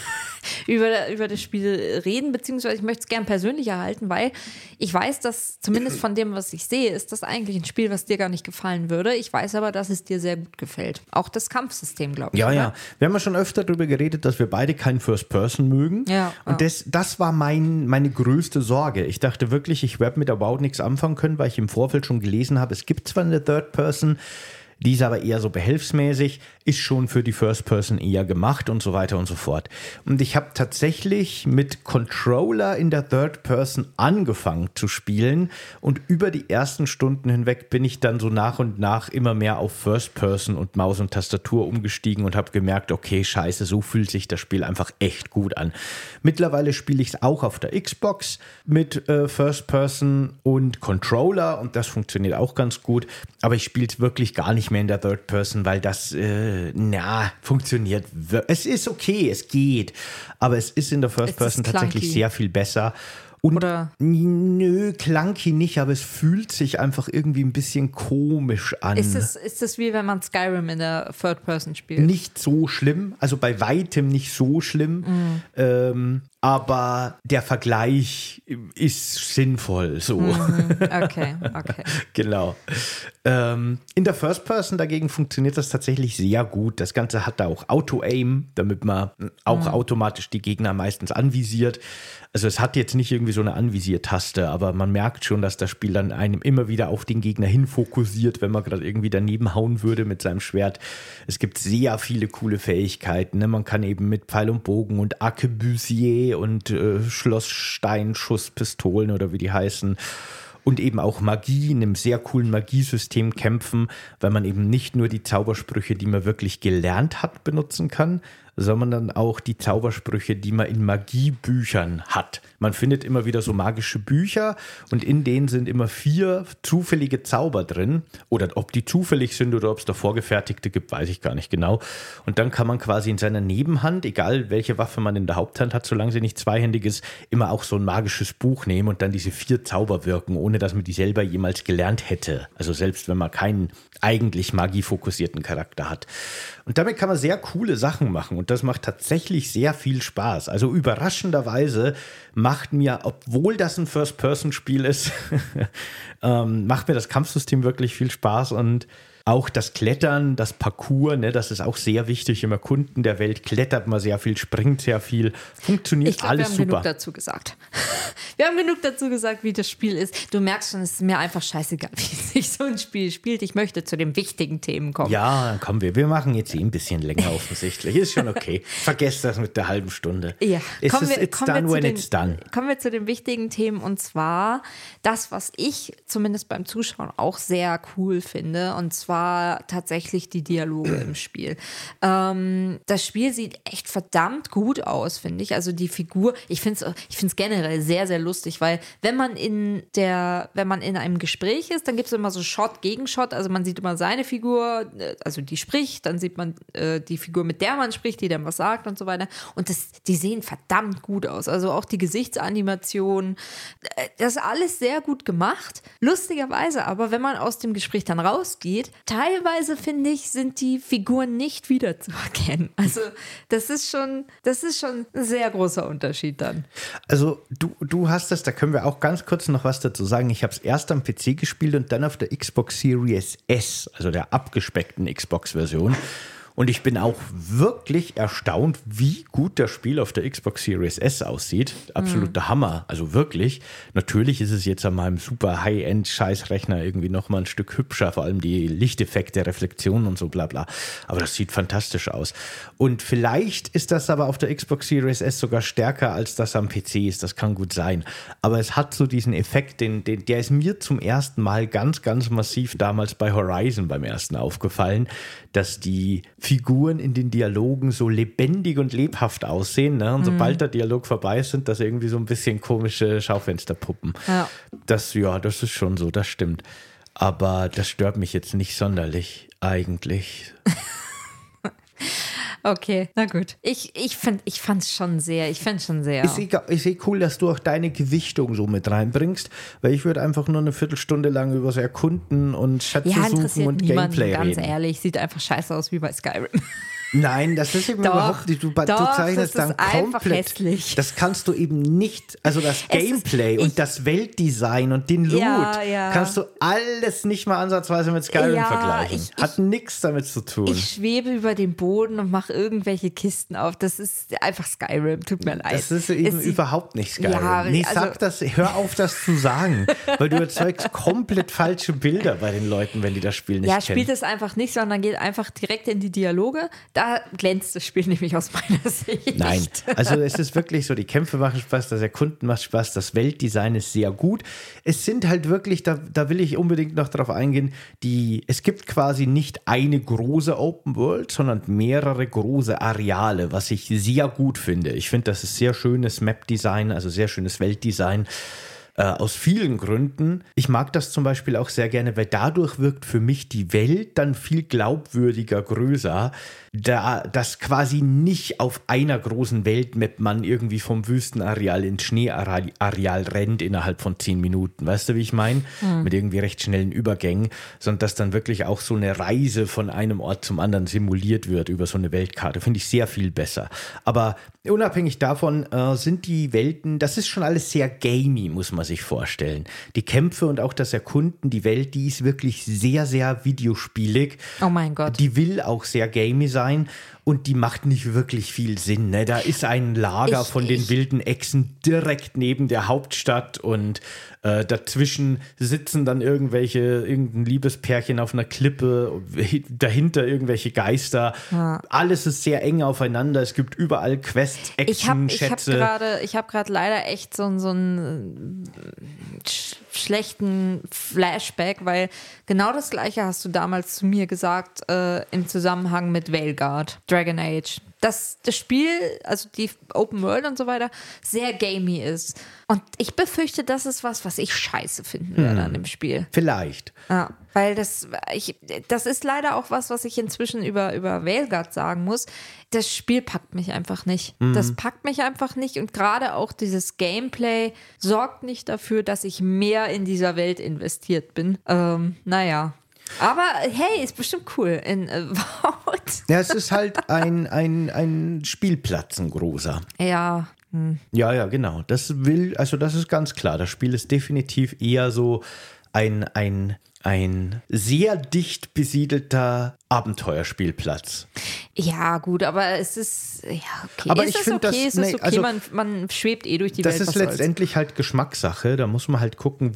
Speaker 2: über das Spiel reden, beziehungsweise ich möchte es gern persönlich erhalten, weil ich weiß, dass zumindest von dem, was ich sehe, ist das eigentlich ein Spiel, was dir gar nicht gefallen würde. Ich weiß aber, dass es dir sehr gut gefällt. Auch das Kampfsystem, glaube ich.
Speaker 1: Ja,
Speaker 2: oder?
Speaker 1: ja. Wir haben ja schon öfter darüber geredet, dass wir beide keinen First Person mögen.
Speaker 2: Ja,
Speaker 1: und das war meine größte Sorge. Ich dachte wirklich, ich werde mit der WoW nichts anfangen können, weil ich im Vorfeld schon gelesen habe, es gibt zwar eine Third Person, die ist aber eher so behelfsmäßig, ist schon für die First Person eher gemacht und so weiter und so fort. Und ich habe tatsächlich mit Controller in der Third Person angefangen zu spielen und über die ersten Stunden hinweg bin ich dann so nach und nach immer mehr auf First Person und Maus und Tastatur umgestiegen und habe gemerkt, okay, scheiße, so fühlt sich das Spiel einfach echt gut an. Mittlerweile spiele ich es auch auf der Xbox mit First Person und Controller und das funktioniert auch ganz gut, aber ich spiele es wirklich gar nicht mehr in der Third Person, weil das, funktioniert. Es ist okay, es geht, aber es ist in der First Person tatsächlich sehr viel besser. Und
Speaker 2: oder?
Speaker 1: Nö, clunky nicht, aber es fühlt sich einfach irgendwie ein bisschen komisch an.
Speaker 2: Ist es wie wenn man Skyrim in der Third Person spielt?
Speaker 1: Nicht so schlimm, also bei weitem nicht so schlimm. Aber der Vergleich ist sinnvoll. So.
Speaker 2: Okay.
Speaker 1: Genau. In der First Person dagegen funktioniert das tatsächlich sehr gut. Das Ganze hat da auch Auto-Aim, damit man auch automatisch die Gegner meistens anvisiert. Also es hat jetzt nicht irgendwie so eine Anvisiertaste, aber man merkt schon, dass das Spiel dann einem immer wieder auf den Gegner hin fokussiert, wenn man gerade irgendwie daneben hauen würde mit seinem Schwert. Es gibt sehr viele coole Fähigkeiten. Ne? Man kann eben mit Pfeil und Bogen und Arquebusier und Schlosssteinschusspistolen oder wie die heißen und eben auch Magie in einem sehr coolen Magiesystem kämpfen, weil man eben nicht nur die Zaubersprüche, die man wirklich gelernt hat, benutzen kann, sondern dann auch die Zaubersprüche, die man in Magiebüchern hat. Man findet immer wieder so magische Bücher und in denen sind immer 4 zufällige Zauber drin. Oder ob die zufällig sind oder ob es da vorgefertigte gibt, weiß ich gar nicht genau. Und dann kann man quasi in seiner Nebenhand, egal welche Waffe man in der Haupthand hat, solange sie nicht zweihändig ist, immer auch so ein magisches Buch nehmen und dann diese 4 Zauber wirken, ohne dass man die selber jemals gelernt hätte. Also selbst wenn man keinen eigentlich magiefokussierten Charakter hat. Und damit kann man sehr coole Sachen machen und das macht tatsächlich sehr viel Spaß. Also überraschenderweise macht mir, obwohl das ein First-Person-Spiel ist, macht mir das Kampfsystem wirklich viel Spaß und auch das Klettern, das Parcours, ne, das ist auch sehr wichtig im Erkunden der Welt. Klettert man sehr viel, springt sehr viel, funktioniert alles super.
Speaker 2: Wir haben genug dazu gesagt. Wir haben genug dazu gesagt, wie das Spiel ist. Du merkst schon, es ist mir einfach scheißegal, wie sich so ein Spiel spielt. Ich möchte zu den wichtigen Themen kommen.
Speaker 1: Ja, dann kommen wir. Wir machen jetzt ein bisschen länger offensichtlich. Ist schon okay. Vergesst das mit der halben Stunde.
Speaker 2: Ja.
Speaker 1: It's done when it's done.
Speaker 2: Kommen wir zu den wichtigen Themen und zwar das, was ich zumindest beim Zuschauen auch sehr cool finde und zwar tatsächlich die Dialoge im Spiel. Das Spiel sieht echt verdammt gut aus, finde ich. Also die Figur, ich finde es generell sehr, sehr lustig, weil wenn man in einem Gespräch ist, dann gibt es immer so Shot gegen Shot. Also man sieht immer seine Figur, also die spricht, dann sieht man die Figur, mit der man spricht, die dann was sagt und so weiter. Und die sehen verdammt gut aus. Also auch die Gesichtsanimation, das ist alles sehr gut gemacht. Lustigerweise aber, wenn man aus dem Gespräch dann rausgeht, teilweise, finde ich, sind die Figuren nicht wiederzuerkennen. Also das ist schon ein sehr großer Unterschied dann.
Speaker 1: Also du hast das, da können wir auch ganz kurz noch was dazu sagen. Ich habe es erst am PC gespielt und dann auf der Xbox Series S, also der abgespeckten Xbox-Version. Und ich bin auch wirklich erstaunt, wie gut das Spiel auf der Xbox Series S aussieht. Absoluter Hammer, also wirklich. Natürlich ist es jetzt an meinem super High-End-Scheißrechner irgendwie nochmal ein Stück hübscher, vor allem die Lichteffekte, Reflexionen und so bla bla. Aber das sieht fantastisch aus. Und vielleicht ist das aber auf der Xbox Series S sogar stärker, als das am PC ist. Das kann gut sein. Aber es hat so diesen Effekt, der ist mir zum ersten Mal ganz, ganz massiv damals bei Horizon beim ersten aufgefallen, dass die Figuren in den Dialogen so lebendig und lebhaft aussehen. Ne? Und sobald der Dialog vorbei ist, sind das irgendwie so ein bisschen komische Schaufensterpuppen. Ja. Das ist schon so, das stimmt. Aber das stört mich jetzt nicht sonderlich eigentlich.
Speaker 2: Okay, na gut. Ich fand's schon sehr.
Speaker 1: Ist cool, dass du auch deine Gewichtung so mit reinbringst, weil ich würde einfach nur eine Viertelstunde lang über Erkunden und Schätze suchen und Gameplay reden.
Speaker 2: Ganz ehrlich, sieht einfach scheiße aus wie bei Skyrim.
Speaker 1: Nein, das ist eben
Speaker 2: Doch,
Speaker 1: überhaupt nicht. Du zeichnest
Speaker 2: das
Speaker 1: dann
Speaker 2: ist einfach
Speaker 1: komplett.
Speaker 2: hässlich.
Speaker 1: Das kannst du eben nicht, also das Gameplay und das Weltdesign und den Loot,
Speaker 2: Ja.
Speaker 1: kannst du alles nicht mal ansatzweise mit Skyrim vergleichen. Hat nichts damit zu tun.
Speaker 2: Ich schwebe über den Boden und mache irgendwelche Kisten auf. Das ist einfach Skyrim, tut mir leid.
Speaker 1: Das ist eben überhaupt nicht Skyrim.
Speaker 2: Ja,
Speaker 1: nee,
Speaker 2: also-
Speaker 1: sag das, hör auf, das zu sagen, weil du erzeugst komplett falsche Bilder bei den Leuten, wenn die das Spiel nicht
Speaker 2: Ja,
Speaker 1: kennen.
Speaker 2: spielt es einfach nicht, sondern geht einfach direkt in die Dialoge. Da glänzt das Spiel nämlich aus meiner Sicht.
Speaker 1: Nein, also es ist wirklich so, die Kämpfe machen Spaß, das Erkunden macht Spaß, das Weltdesign ist sehr gut. Es sind halt wirklich, da will ich unbedingt noch drauf eingehen, es gibt quasi nicht eine große Open World, sondern mehrere große Areale, was ich sehr gut finde. Ich finde, das ist sehr schönes Map-Design, also sehr schönes Weltdesign. Aus vielen Gründen. Ich mag das zum Beispiel auch sehr gerne, weil dadurch wirkt für mich die Welt dann viel glaubwürdiger, größer, da das quasi nicht auf einer großen Weltmap man irgendwie vom Wüstenareal ins Schneeareal rennt innerhalb von 10 Minuten. Weißt du, wie ich meine? Mit irgendwie recht schnellen Übergängen, sondern dass dann wirklich auch so eine Reise von einem Ort zum anderen simuliert wird über so eine Weltkarte. Finde ich sehr viel besser. Aber unabhängig davon sind die Welten, das ist schon alles sehr gamey, muss man sich vorstellen. Die Kämpfe und auch das Erkunden, die Welt, die ist wirklich sehr, sehr videospielig.
Speaker 2: Oh mein Gott.
Speaker 1: Die will auch sehr gamey sein und die macht nicht wirklich viel Sinn. Ne? Da ist ein Lager von den wilden Echsen direkt neben der Hauptstadt und dazwischen sitzen dann irgendein Liebespärchen auf einer Klippe, dahinter irgendwelche Geister. Ja. Alles ist sehr eng aufeinander. Es gibt überall Quests, Action, Schätze.
Speaker 2: Ich hab gerade leider echt so einen schlechten Flashback, weil genau das Gleiche hast du damals zu mir gesagt im Zusammenhang mit Veilguard, Dragon Age. Dass das Spiel, also die Open World und so weiter, sehr gamey ist. Und ich befürchte, das ist was ich scheiße finden werde an dem Spiel.
Speaker 1: Vielleicht.
Speaker 2: Ja, weil das ist leider auch was ich inzwischen über Veilguard sagen muss. Das Spiel packt mich einfach nicht. Das packt mich einfach nicht. Und gerade auch dieses Gameplay sorgt nicht dafür, dass ich mehr in dieser Welt investiert bin. Naja. Aber hey, ist bestimmt cool in Vault.
Speaker 1: Ja, es ist halt ein Spielplatz, ein großer.
Speaker 2: Ja.
Speaker 1: Ja, genau. Das ist ganz klar. Das Spiel ist definitiv eher so ein sehr dicht besiedelter Abenteuerspielplatz.
Speaker 2: Ja, gut, aber es ist, ja, okay.
Speaker 1: Aber
Speaker 2: ist
Speaker 1: ich finde
Speaker 2: okay? Ist es okay? Also, man schwebt durch die Welt.
Speaker 1: Das ist letztendlich halt Geschmackssache. Da muss man halt gucken,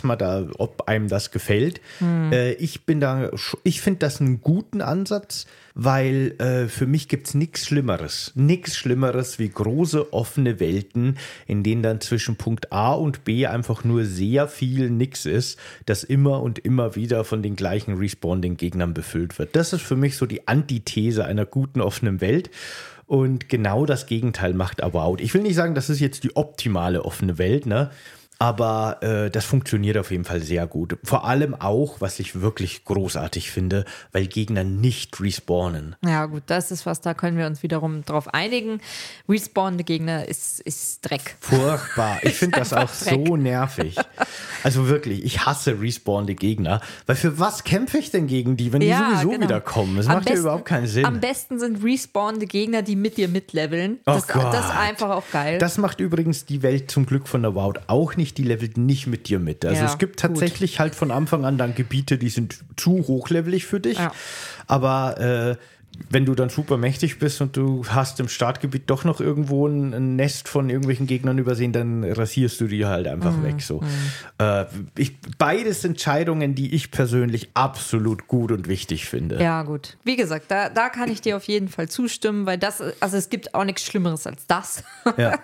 Speaker 1: ob einem das gefällt. Ich finde das einen guten Ansatz, weil für mich gibt es nichts Schlimmeres. Nichts Schlimmeres wie große offene Welten, in denen dann zwischen Punkt A und B einfach nur sehr viel nix ist, das immer und immer wieder von den gleichen Respawning-Gegnern befüllt wird. Das ist für mich so die Antithese einer guten offenen Welt. Und genau das Gegenteil macht Avowed. Ich will nicht sagen, das ist jetzt die optimale offene Welt, ne? Aber das funktioniert auf jeden Fall sehr gut. Vor allem auch, was ich wirklich großartig finde, weil Gegner nicht respawnen.
Speaker 2: Ja gut, das ist was, da können wir uns wiederum drauf einigen. Respawnende Gegner ist Dreck.
Speaker 1: Furchtbar. Ich finde das auch
Speaker 2: Dreck.
Speaker 1: So nervig. Also wirklich, ich hasse respawnende Gegner. Weil für was kämpfe ich denn gegen die, wenn die sowieso wieder kommen? Das macht ja überhaupt keinen Sinn.
Speaker 2: Am besten sind respawnende Gegner, die mit dir mitleveln. Das ist einfach auch geil.
Speaker 1: Das macht übrigens die Welt zum Glück von Avowed auch nicht. Die levelt nicht mit dir mit. Also es gibt tatsächlich halt von Anfang an dann Gebiete, die sind zu hochlevelig für dich. Ja. Aber wenn du dann super mächtig bist und du hast im Startgebiet doch noch irgendwo ein Nest von irgendwelchen Gegnern übersehen, dann rasierst du die halt einfach weg. So. Beides Entscheidungen, die ich persönlich absolut gut und wichtig finde.
Speaker 2: Ja, gut. Wie gesagt, da kann ich dir auf jeden Fall zustimmen, weil es gibt auch nichts Schlimmeres als das.
Speaker 1: Ja.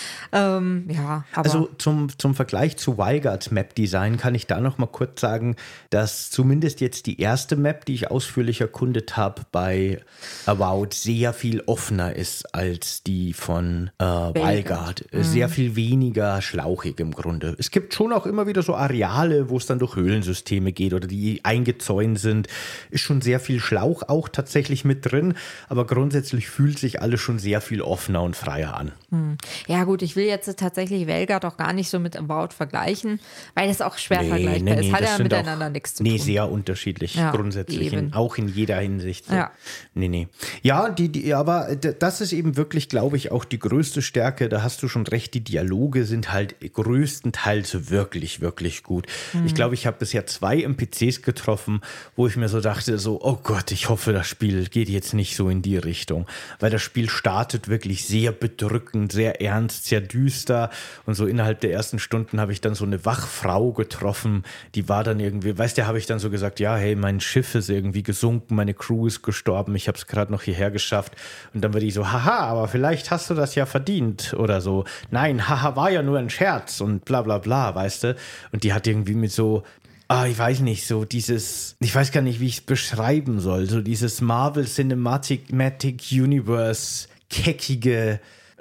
Speaker 2: Aber
Speaker 1: also zum Vergleich zu Veilguards Map-Design kann ich da noch mal kurz sagen, dass zumindest jetzt die erste Map, die ich ausführlich erkundet habe bei Avowed, sehr viel offener ist als die von Veilguard. Sehr viel weniger schlauchig im Grunde. Es gibt schon auch immer wieder so Areale, wo es dann durch Höhlensysteme geht oder die eingezäunt sind. Ist schon sehr viel Schlauch auch tatsächlich mit drin, aber grundsätzlich fühlt sich alles schon sehr viel offener und freier an.
Speaker 2: Ja gut, ich will will jetzt tatsächlich Velgard auch gar nicht so mit Avowed vergleichen, weil das auch schwer vergleichbar ist. Hat ja miteinander nichts zu tun.
Speaker 1: Nee, sehr unterschiedlich, grundsätzlich, auch in jeder Hinsicht. So.
Speaker 2: Ja.
Speaker 1: Nee. Ja, aber das ist eben wirklich, glaube ich, auch die größte Stärke. Da hast du schon recht, die Dialoge sind halt größtenteils wirklich, wirklich gut. Ich glaube, ich habe bisher 2 NPCs getroffen, wo ich mir so dachte, so, oh Gott, ich hoffe, das Spiel geht jetzt nicht so in die Richtung. Weil das Spiel startet wirklich sehr bedrückend, sehr ernst, sehr düster. Und so innerhalb der ersten Stunden habe ich dann so eine Wachfrau getroffen, die war dann irgendwie, weißt du, habe ich dann so gesagt, ja, hey, mein Schiff ist irgendwie gesunken, meine Crew ist gestorben, ich habe es gerade noch hierher geschafft. Und dann war die so, haha, aber vielleicht hast du das ja verdient oder so. Nein, haha, war ja nur ein Scherz und bla bla bla, weißt du. Und die hat irgendwie mit so, ich weiß nicht, so dieses, ich weiß gar nicht, wie ich es beschreiben soll, so dieses Marvel Cinematic Universe keckige,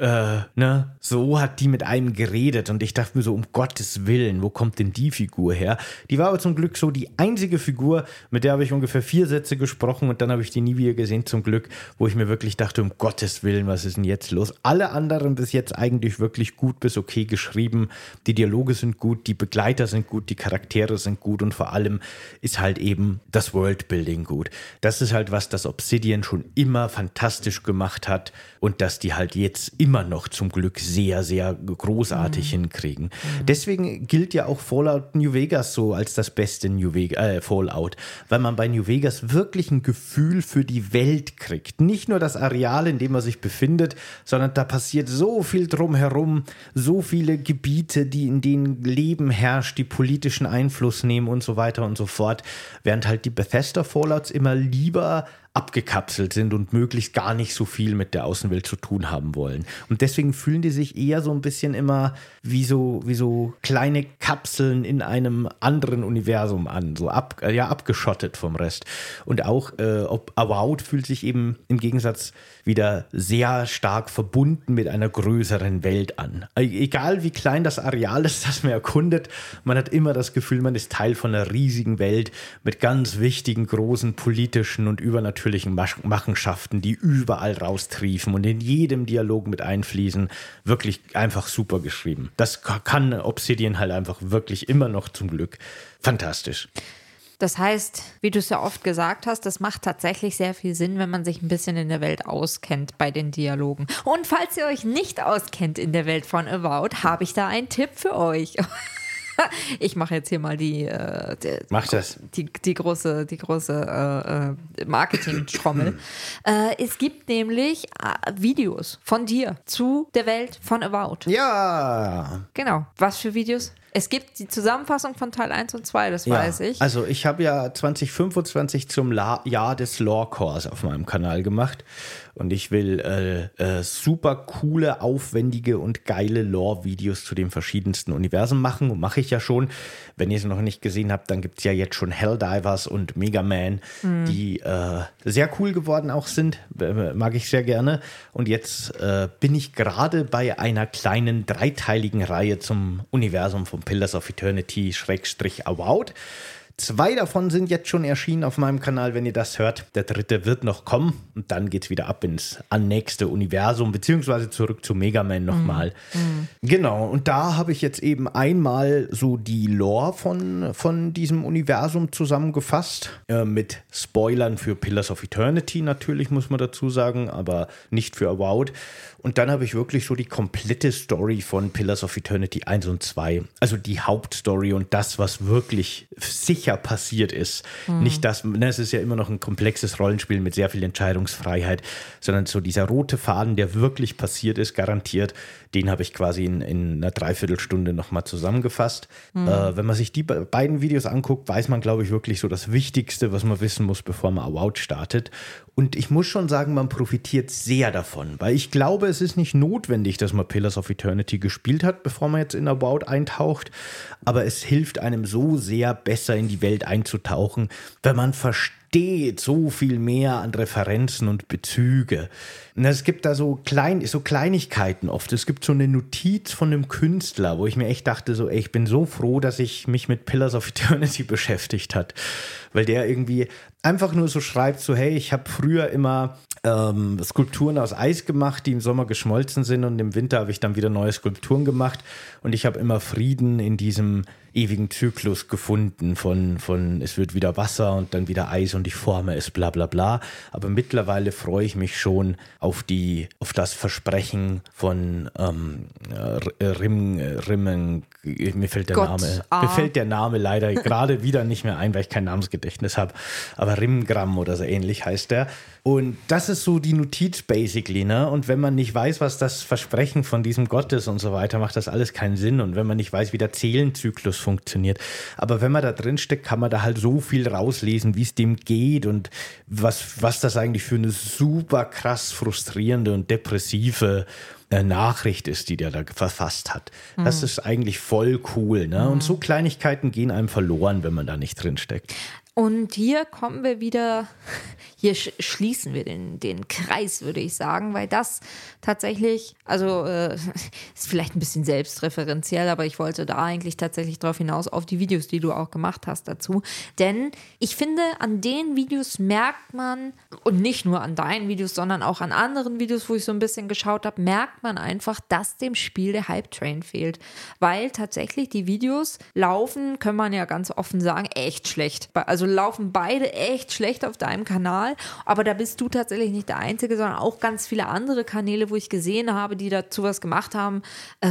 Speaker 1: so hat die mit einem geredet und ich dachte mir so, um Gottes Willen, wo kommt denn die Figur her? Die war aber zum Glück so die einzige Figur, mit der habe ich ungefähr 4 Sätze gesprochen und dann habe ich die nie wieder gesehen, zum Glück, wo ich mir wirklich dachte, um Gottes Willen, was ist denn jetzt los? Alle anderen bis jetzt eigentlich wirklich gut bis okay geschrieben, die Dialoge sind gut, die Begleiter sind gut, die Charaktere sind gut und vor allem ist halt eben das Worldbuilding gut. Das ist halt was, das Obsidian schon immer fantastisch gemacht hat und dass die halt jetzt immer noch zum Glück sehr, sehr großartig hinkriegen. Deswegen gilt ja auch Fallout New Vegas so als das beste Fallout, weil man bei New Vegas wirklich ein Gefühl für die Welt kriegt. Nicht nur das Areal, in dem man sich befindet, sondern da passiert so viel drumherum, so viele Gebiete, in denen Leben herrscht, die politischen Einfluss nehmen und so weiter und so fort, während halt die Bethesda Fallouts immer lieber abgekapselt sind und möglichst gar nicht so viel mit der Außenwelt zu tun haben wollen. Und deswegen fühlen die sich eher so ein bisschen immer wie so kleine Kapseln in einem anderen Universum an, so abgeschottet vom Rest. Und auch Avowed fühlt sich eben im Gegensatz wieder sehr stark verbunden mit einer größeren Welt an. Egal wie klein das Areal ist, das man erkundet, man hat immer das Gefühl, man ist Teil von einer riesigen Welt mit ganz wichtigen, großen politischen und übernatürlichen Machenschaften, die überall raustriefen und in jedem Dialog mit einfließen. Wirklich einfach super geschrieben. Das kann Obsidian halt einfach wirklich immer noch zum Glück. Fantastisch.
Speaker 2: Das heißt, wie du es ja oft gesagt hast, das macht tatsächlich sehr viel Sinn, wenn man sich ein bisschen in der Welt auskennt bei den Dialogen. Und falls ihr euch nicht auskennt in der Welt von Avowed, habe ich da einen Tipp für euch. Ich mache jetzt hier mal die große Marketing-Trommel. Es gibt nämlich Videos von dir zu der Welt von Avowed.
Speaker 1: Ja.
Speaker 2: Genau. Was für Videos? Es gibt die Zusammenfassung von Teil 1 und 2, das weiß ich.
Speaker 1: Also ich habe ja 2025 zum Jahr des Lore-Cores auf meinem Kanal gemacht und ich will super coole, aufwendige und geile Lore-Videos zu den verschiedensten Universen machen und mache ich ja schon. Wenn ihr es noch nicht gesehen habt, dann gibt es ja jetzt schon Helldivers und Mega Man, die sehr cool geworden auch sind, mag ich sehr gerne. Und jetzt bin ich gerade bei einer kleinen dreiteiligen Reihe zum Universum von Pillars of Eternity / Avowed. 2 davon sind jetzt schon erschienen auf meinem Kanal, wenn ihr das hört. Der 3. wird noch kommen und dann geht es wieder ab ins nächste Universum, beziehungsweise zurück zu Mega Man nochmal. Genau, und da habe ich jetzt eben einmal so die Lore von diesem Universum zusammengefasst, mit Spoilern für Pillars of Eternity natürlich, muss man dazu sagen, aber nicht für Avowed. Und dann habe ich wirklich so die komplette Story von Pillars of Eternity 1 und 2. Also die Hauptstory und das, was wirklich sicher passiert ist. Nicht das, es ist ja immer noch ein komplexes Rollenspiel mit sehr viel Entscheidungsfreiheit, sondern so dieser rote Faden, der wirklich passiert ist, garantiert, den habe ich quasi in einer Dreiviertelstunde nochmal zusammengefasst. Wenn man sich die beiden Videos anguckt, weiß man, glaube ich, wirklich so das Wichtigste, was man wissen muss, bevor man Avowed startet. Und ich muss schon sagen, man profitiert sehr davon, weil ich glaube, es ist nicht notwendig, dass man Pillars of Eternity gespielt hat, bevor man jetzt in Avowed eintaucht, aber es hilft einem so sehr, besser in die Welt einzutauchen, wenn man versteht so viel mehr an Referenzen und Bezüge. Und es gibt da so Kleinigkeiten oft. Es gibt so eine Notiz von einem Künstler, wo ich mir echt dachte, so, ey, ich bin so froh, dass ich mich mit Pillars of Eternity beschäftigt hat, weil der irgendwie einfach nur so schreibt, so, hey, ich habe früher immer Skulpturen aus Eis gemacht, die im Sommer geschmolzen sind und im Winter habe ich dann wieder neue Skulpturen gemacht und ich habe immer Frieden in diesem ewigen Zyklus gefunden von es wird wieder Wasser und dann wieder Eis und ich forme es, bla bla bla. Aber mittlerweile freue ich mich schon auf das Versprechen von Rimmen, mir fällt der Name leider gerade wieder nicht mehr ein, weil ich kein Namensgedächtnis habe, aber Rimgram oder so ähnlich heißt der. Und das ist so die Notiz basically, ne? Und wenn man nicht weiß, was das Versprechen von diesem Gott ist und so weiter, macht das alles keinen Sinn. Und wenn man nicht weiß, wie der Zählenzyklus funktioniert. Aber wenn man da drin steckt, kann man da halt so viel rauslesen, wie es dem geht und was das eigentlich für eine super krass frustrierende und depressive Nachricht ist, die der da verfasst hat. Das ist eigentlich voll cool, ne? Und so Kleinigkeiten gehen einem verloren, wenn man da nicht drin steckt.
Speaker 2: Und hier kommen wir wieder, hier schließen wir den Kreis, würde ich sagen, weil das tatsächlich, also ist vielleicht ein bisschen selbstreferenziell, aber ich wollte da eigentlich tatsächlich drauf hinaus, auf die Videos, die du auch gemacht hast dazu. Denn ich finde, an den Videos merkt man, und nicht nur an deinen Videos, sondern auch an anderen Videos, wo ich so ein bisschen geschaut habe, merkt man einfach, dass dem Spiel der Hype-Train fehlt. Weil tatsächlich die Videos laufen, kann man ja ganz offen sagen, echt schlecht. Also laufen beide echt schlecht auf deinem Kanal, aber da bist du tatsächlich nicht der Einzige, sondern auch ganz viele andere Kanäle, wo ich gesehen habe, die dazu was gemacht haben.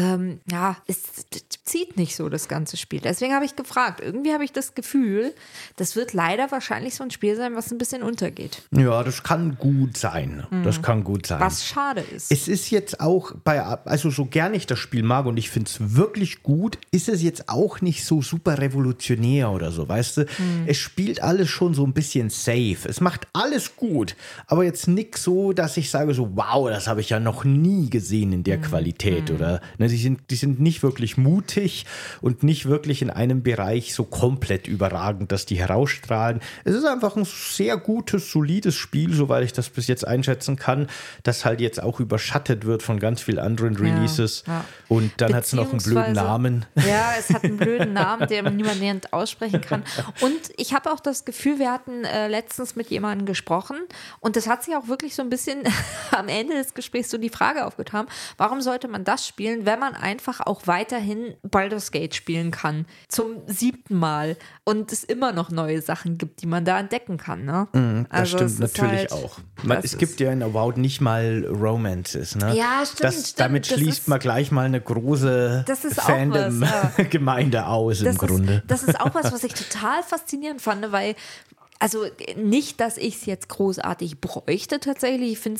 Speaker 2: Es zieht nicht so das ganze Spiel. Deswegen habe ich gefragt. Irgendwie habe ich das Gefühl, das wird leider wahrscheinlich so ein Spiel sein, was ein bisschen untergeht.
Speaker 1: Ja, das kann gut sein. Das kann gut sein.
Speaker 2: Was schade ist.
Speaker 1: Es ist jetzt auch also so gern ich das Spiel mag und ich finde es wirklich gut, ist es jetzt auch nicht so super revolutionär oder so, weißt du? Es spielt alles schon so ein bisschen safe. Es macht alles gut, aber jetzt nix so, dass ich sage so, wow, das habe ich ja noch nie gesehen in der Qualität. Oder ne, die sind nicht wirklich mutig und nicht wirklich in einem Bereich so komplett überragend, dass die herausstrahlen. Es ist einfach ein sehr gutes, solides Spiel, soweit ich das bis jetzt einschätzen kann, das halt jetzt auch überschattet wird von ganz vielen anderen Releases. Ja. Und dann hat es noch einen blöden Namen.
Speaker 2: Ja, es hat einen blöden Namen, den niemand aussprechen kann. Und ich habe auch das Gefühl, wir hatten letztens mit jemandem gesprochen und das hat sich auch wirklich so ein bisschen am Ende des Gesprächs so die Frage aufgetan, warum sollte man das spielen, wenn man einfach auch weiterhin Baldur's Gate spielen kann, zum 7. Mal und es immer noch neue Sachen gibt, die man da entdecken kann, ne?
Speaker 1: Das also stimmt natürlich halt, auch. Es gibt ja in Avowed nicht mal Romances, ne?
Speaker 2: Ja, stimmt.
Speaker 1: Damit schließt man gleich mal eine große Fandom-Gemeinde aus im Grunde.
Speaker 2: Das ist auch was ich total faszinierend fand, weil also nicht, dass ich es jetzt großartig bräuchte tatsächlich. Ich finde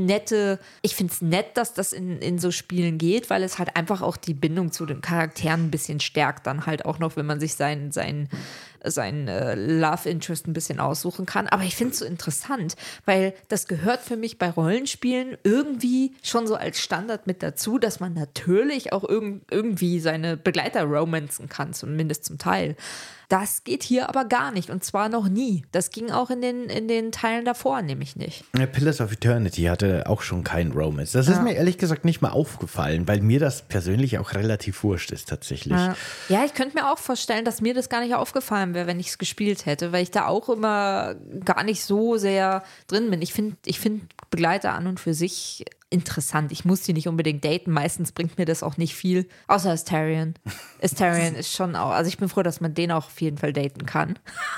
Speaker 2: es nett, dass das in so Spielen geht, weil es halt einfach auch die Bindung zu den Charakteren ein bisschen stärkt. Dann halt auch noch, wenn man sich sein Love Interest ein bisschen aussuchen kann. Aber ich finde es so interessant, weil das gehört für mich bei Rollenspielen irgendwie schon so als Standard mit dazu, dass man natürlich auch irgendwie seine Begleiter romanzen kann, zumindest zum Teil. Das geht hier aber gar nicht und zwar noch nie. Das ging auch in den Teilen davor nämlich nicht.
Speaker 1: Pillars of Eternity hatte auch schon keinen Romance. Das ist mir ehrlich gesagt nicht mal aufgefallen, weil mir das persönlich auch relativ wurscht ist tatsächlich.
Speaker 2: Ja, ich könnte mir auch vorstellen, dass mir das gar nicht aufgefallen wäre, wenn ich es gespielt hätte, weil ich da auch immer gar nicht so sehr drin bin. Ich finde Begleiter an und für sich interessant. Ich muss die nicht unbedingt daten. Meistens bringt mir das auch nicht viel. Außer Astarion. Astarion ist schon auch, also ich bin froh, dass man den auch auf jeden Fall daten kann.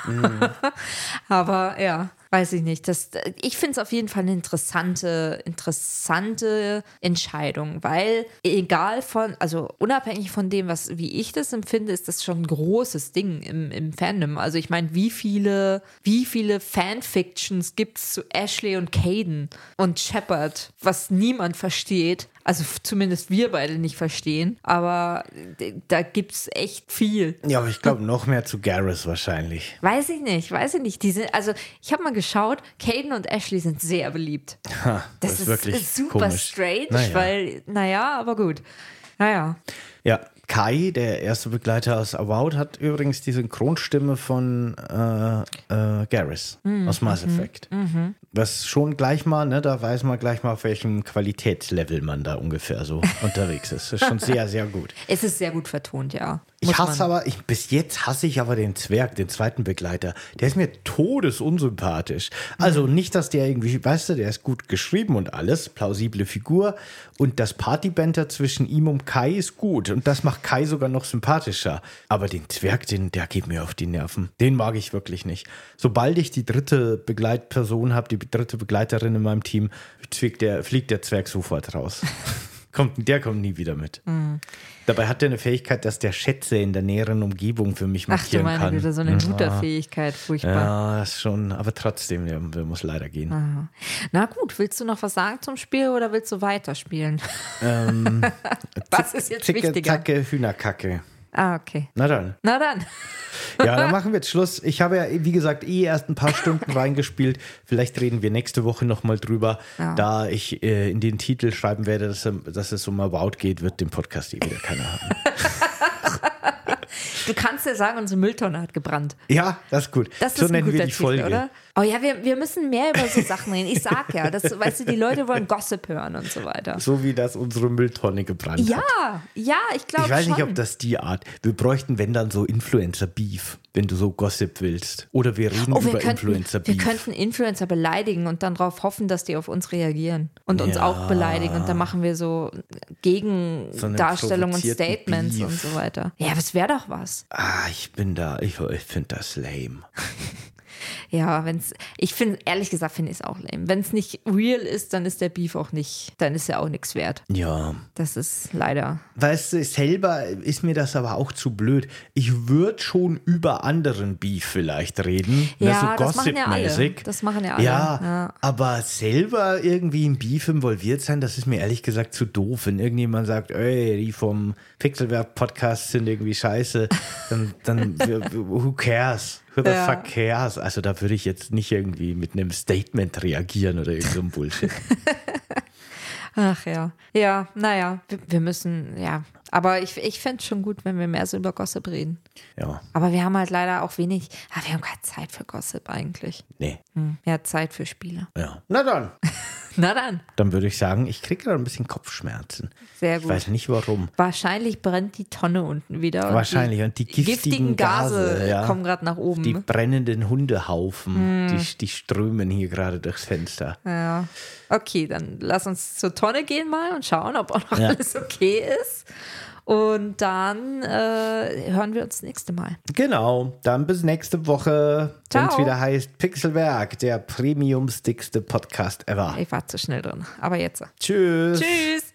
Speaker 2: Aber ja, weiß ich nicht. Ich finde es auf jeden Fall eine interessante Entscheidung, weil also unabhängig von dem, wie ich das empfinde, ist das schon ein großes Ding im Fandom. Also ich meine, wie viele Fanfictions gibt es zu Ashley und Caden und Shepard, was niemand versteht. Also zumindest wir beide nicht verstehen, aber da gibt es echt viel.
Speaker 1: Ja, aber ich glaube noch mehr zu Garrus wahrscheinlich.
Speaker 2: Weiß ich nicht. Ich habe mal geschaut, Caden und Ashley sind sehr beliebt.
Speaker 1: Das ist wirklich
Speaker 2: super
Speaker 1: komisch.
Speaker 2: Strange, weil, aber gut. Naja.
Speaker 1: Ja, Kai, der erste Begleiter aus Avowed, hat übrigens die Synchronstimme von Garrus aus Mass Effect. Was schon gleich mal, ne, da weiß man gleich mal, auf welchem Qualitätslevel man da ungefähr so unterwegs ist. Das ist schon sehr, sehr gut.
Speaker 2: Es ist sehr gut vertont, ja.
Speaker 1: Bis jetzt hasse ich aber den Zwerg, den zweiten Begleiter. Der ist mir todesunsympathisch. Also nicht, dass der irgendwie, weißt du, der ist gut geschrieben und alles, plausible Figur. Und das Partybanter zwischen ihm und Kai ist gut. Und das macht Kai sogar noch sympathischer. Aber den Zwerg, der geht mir auf die Nerven. Den mag ich wirklich nicht. Sobald ich die dritte Begleitperson habe, die dritte Begleiterin in meinem Team, fliegt der Zwerg sofort raus. Der kommt nie wieder mit. Dabei hat er eine Fähigkeit, dass der Schätze in der näheren Umgebung für mich markieren kann.
Speaker 2: Ach, du meinst wieder so eine Looter-Fähigkeit, furchtbar.
Speaker 1: Ja, das schon, aber trotzdem, der muss leider gehen.
Speaker 2: Aha. Na gut, willst du noch was sagen zum Spiel oder willst du weiterspielen? Was ist jetzt wichtiger?
Speaker 1: Zacke, Hühnerkacke.
Speaker 2: Ah, okay.
Speaker 1: Na dann. Ja, dann machen wir jetzt Schluss. Ich habe ja, wie gesagt, erst ein paar Stunden reingespielt. Vielleicht reden wir nächste Woche nochmal drüber. Ja. Da ich in den Titel schreiben werde, dass es um About geht, wird den Podcast wieder keiner haben.
Speaker 2: Du kannst ja sagen, unsere Mülltonne hat gebrannt.
Speaker 1: Ja, das ist gut.
Speaker 2: Das ist ein guter Titel, oder? Oh ja, wir müssen mehr über so Sachen reden. Ich sag ja, weißt du, die Leute wollen Gossip hören und so weiter.
Speaker 1: So wie das unsere Mülltonne gebrannt hat.
Speaker 2: Ja, ich glaube schon.
Speaker 1: Ich weiß nicht, ob das die Art. Wir bräuchten, wenn dann so Influencer-Beef, wenn du so Gossip willst. Oder wir reden über Influencer-Beef.
Speaker 2: Wir könnten Influencer beleidigen und dann darauf hoffen, dass die auf uns reagieren und uns auch beleidigen. Und dann machen wir so Gegendarstellungen und Statements Beef und so weiter. Ja, das wäre doch was.
Speaker 1: Ich finde das lame.
Speaker 2: Ja, ehrlich gesagt finde ich es auch lame. Wenn es nicht real ist, dann ist der Beef auch nicht, dann ist er auch nichts wert.
Speaker 1: Ja.
Speaker 2: Das ist leider.
Speaker 1: Weißt du, selber ist mir das aber auch zu blöd. Ich würde schon über anderen Beef vielleicht reden.
Speaker 2: Ja,
Speaker 1: so
Speaker 2: das machen ja alle. Das machen ja alle.
Speaker 1: Ja, aber selber irgendwie im Beef involviert sein, das ist mir ehrlich gesagt zu doof. Wenn irgendjemand sagt, ey, die vom Pixelwerk-Podcast sind irgendwie scheiße, dann who cares? Who the fuck cares? Also da würde ich jetzt nicht irgendwie mit einem Statement reagieren oder irgend so ein Bullshit.
Speaker 2: Ach ja. Ja, naja, wir müssen, ja. Aber ich fände es schon gut, wenn wir mehr so über Gossip reden.
Speaker 1: Ja.
Speaker 2: Aber wir haben halt leider auch wenig, wir haben keine Zeit für Gossip eigentlich.
Speaker 1: Nee.
Speaker 2: Ja, Zeit für Spiele.
Speaker 1: Ja. Na dann. Dann würde ich sagen, ich kriege gerade ein bisschen Kopfschmerzen.
Speaker 2: Sehr gut.
Speaker 1: Ich weiß nicht warum.
Speaker 2: Wahrscheinlich brennt die Tonne unten wieder.
Speaker 1: Und die giftigen Gase
Speaker 2: kommen gerade nach oben.
Speaker 1: Die brennenden Hundehaufen, die strömen hier gerade durchs Fenster.
Speaker 2: Ja. Okay, dann lass uns zur Tonne gehen mal und schauen, ob auch noch alles okay ist. Und dann hören wir uns das nächste Mal.
Speaker 1: Genau, dann bis nächste Woche, wenn es wieder heißt Pixelwerk, der premiumstigste Podcast ever.
Speaker 2: Ich war zu schnell drin, aber jetzt.
Speaker 1: Tschüss.
Speaker 2: Tschüss.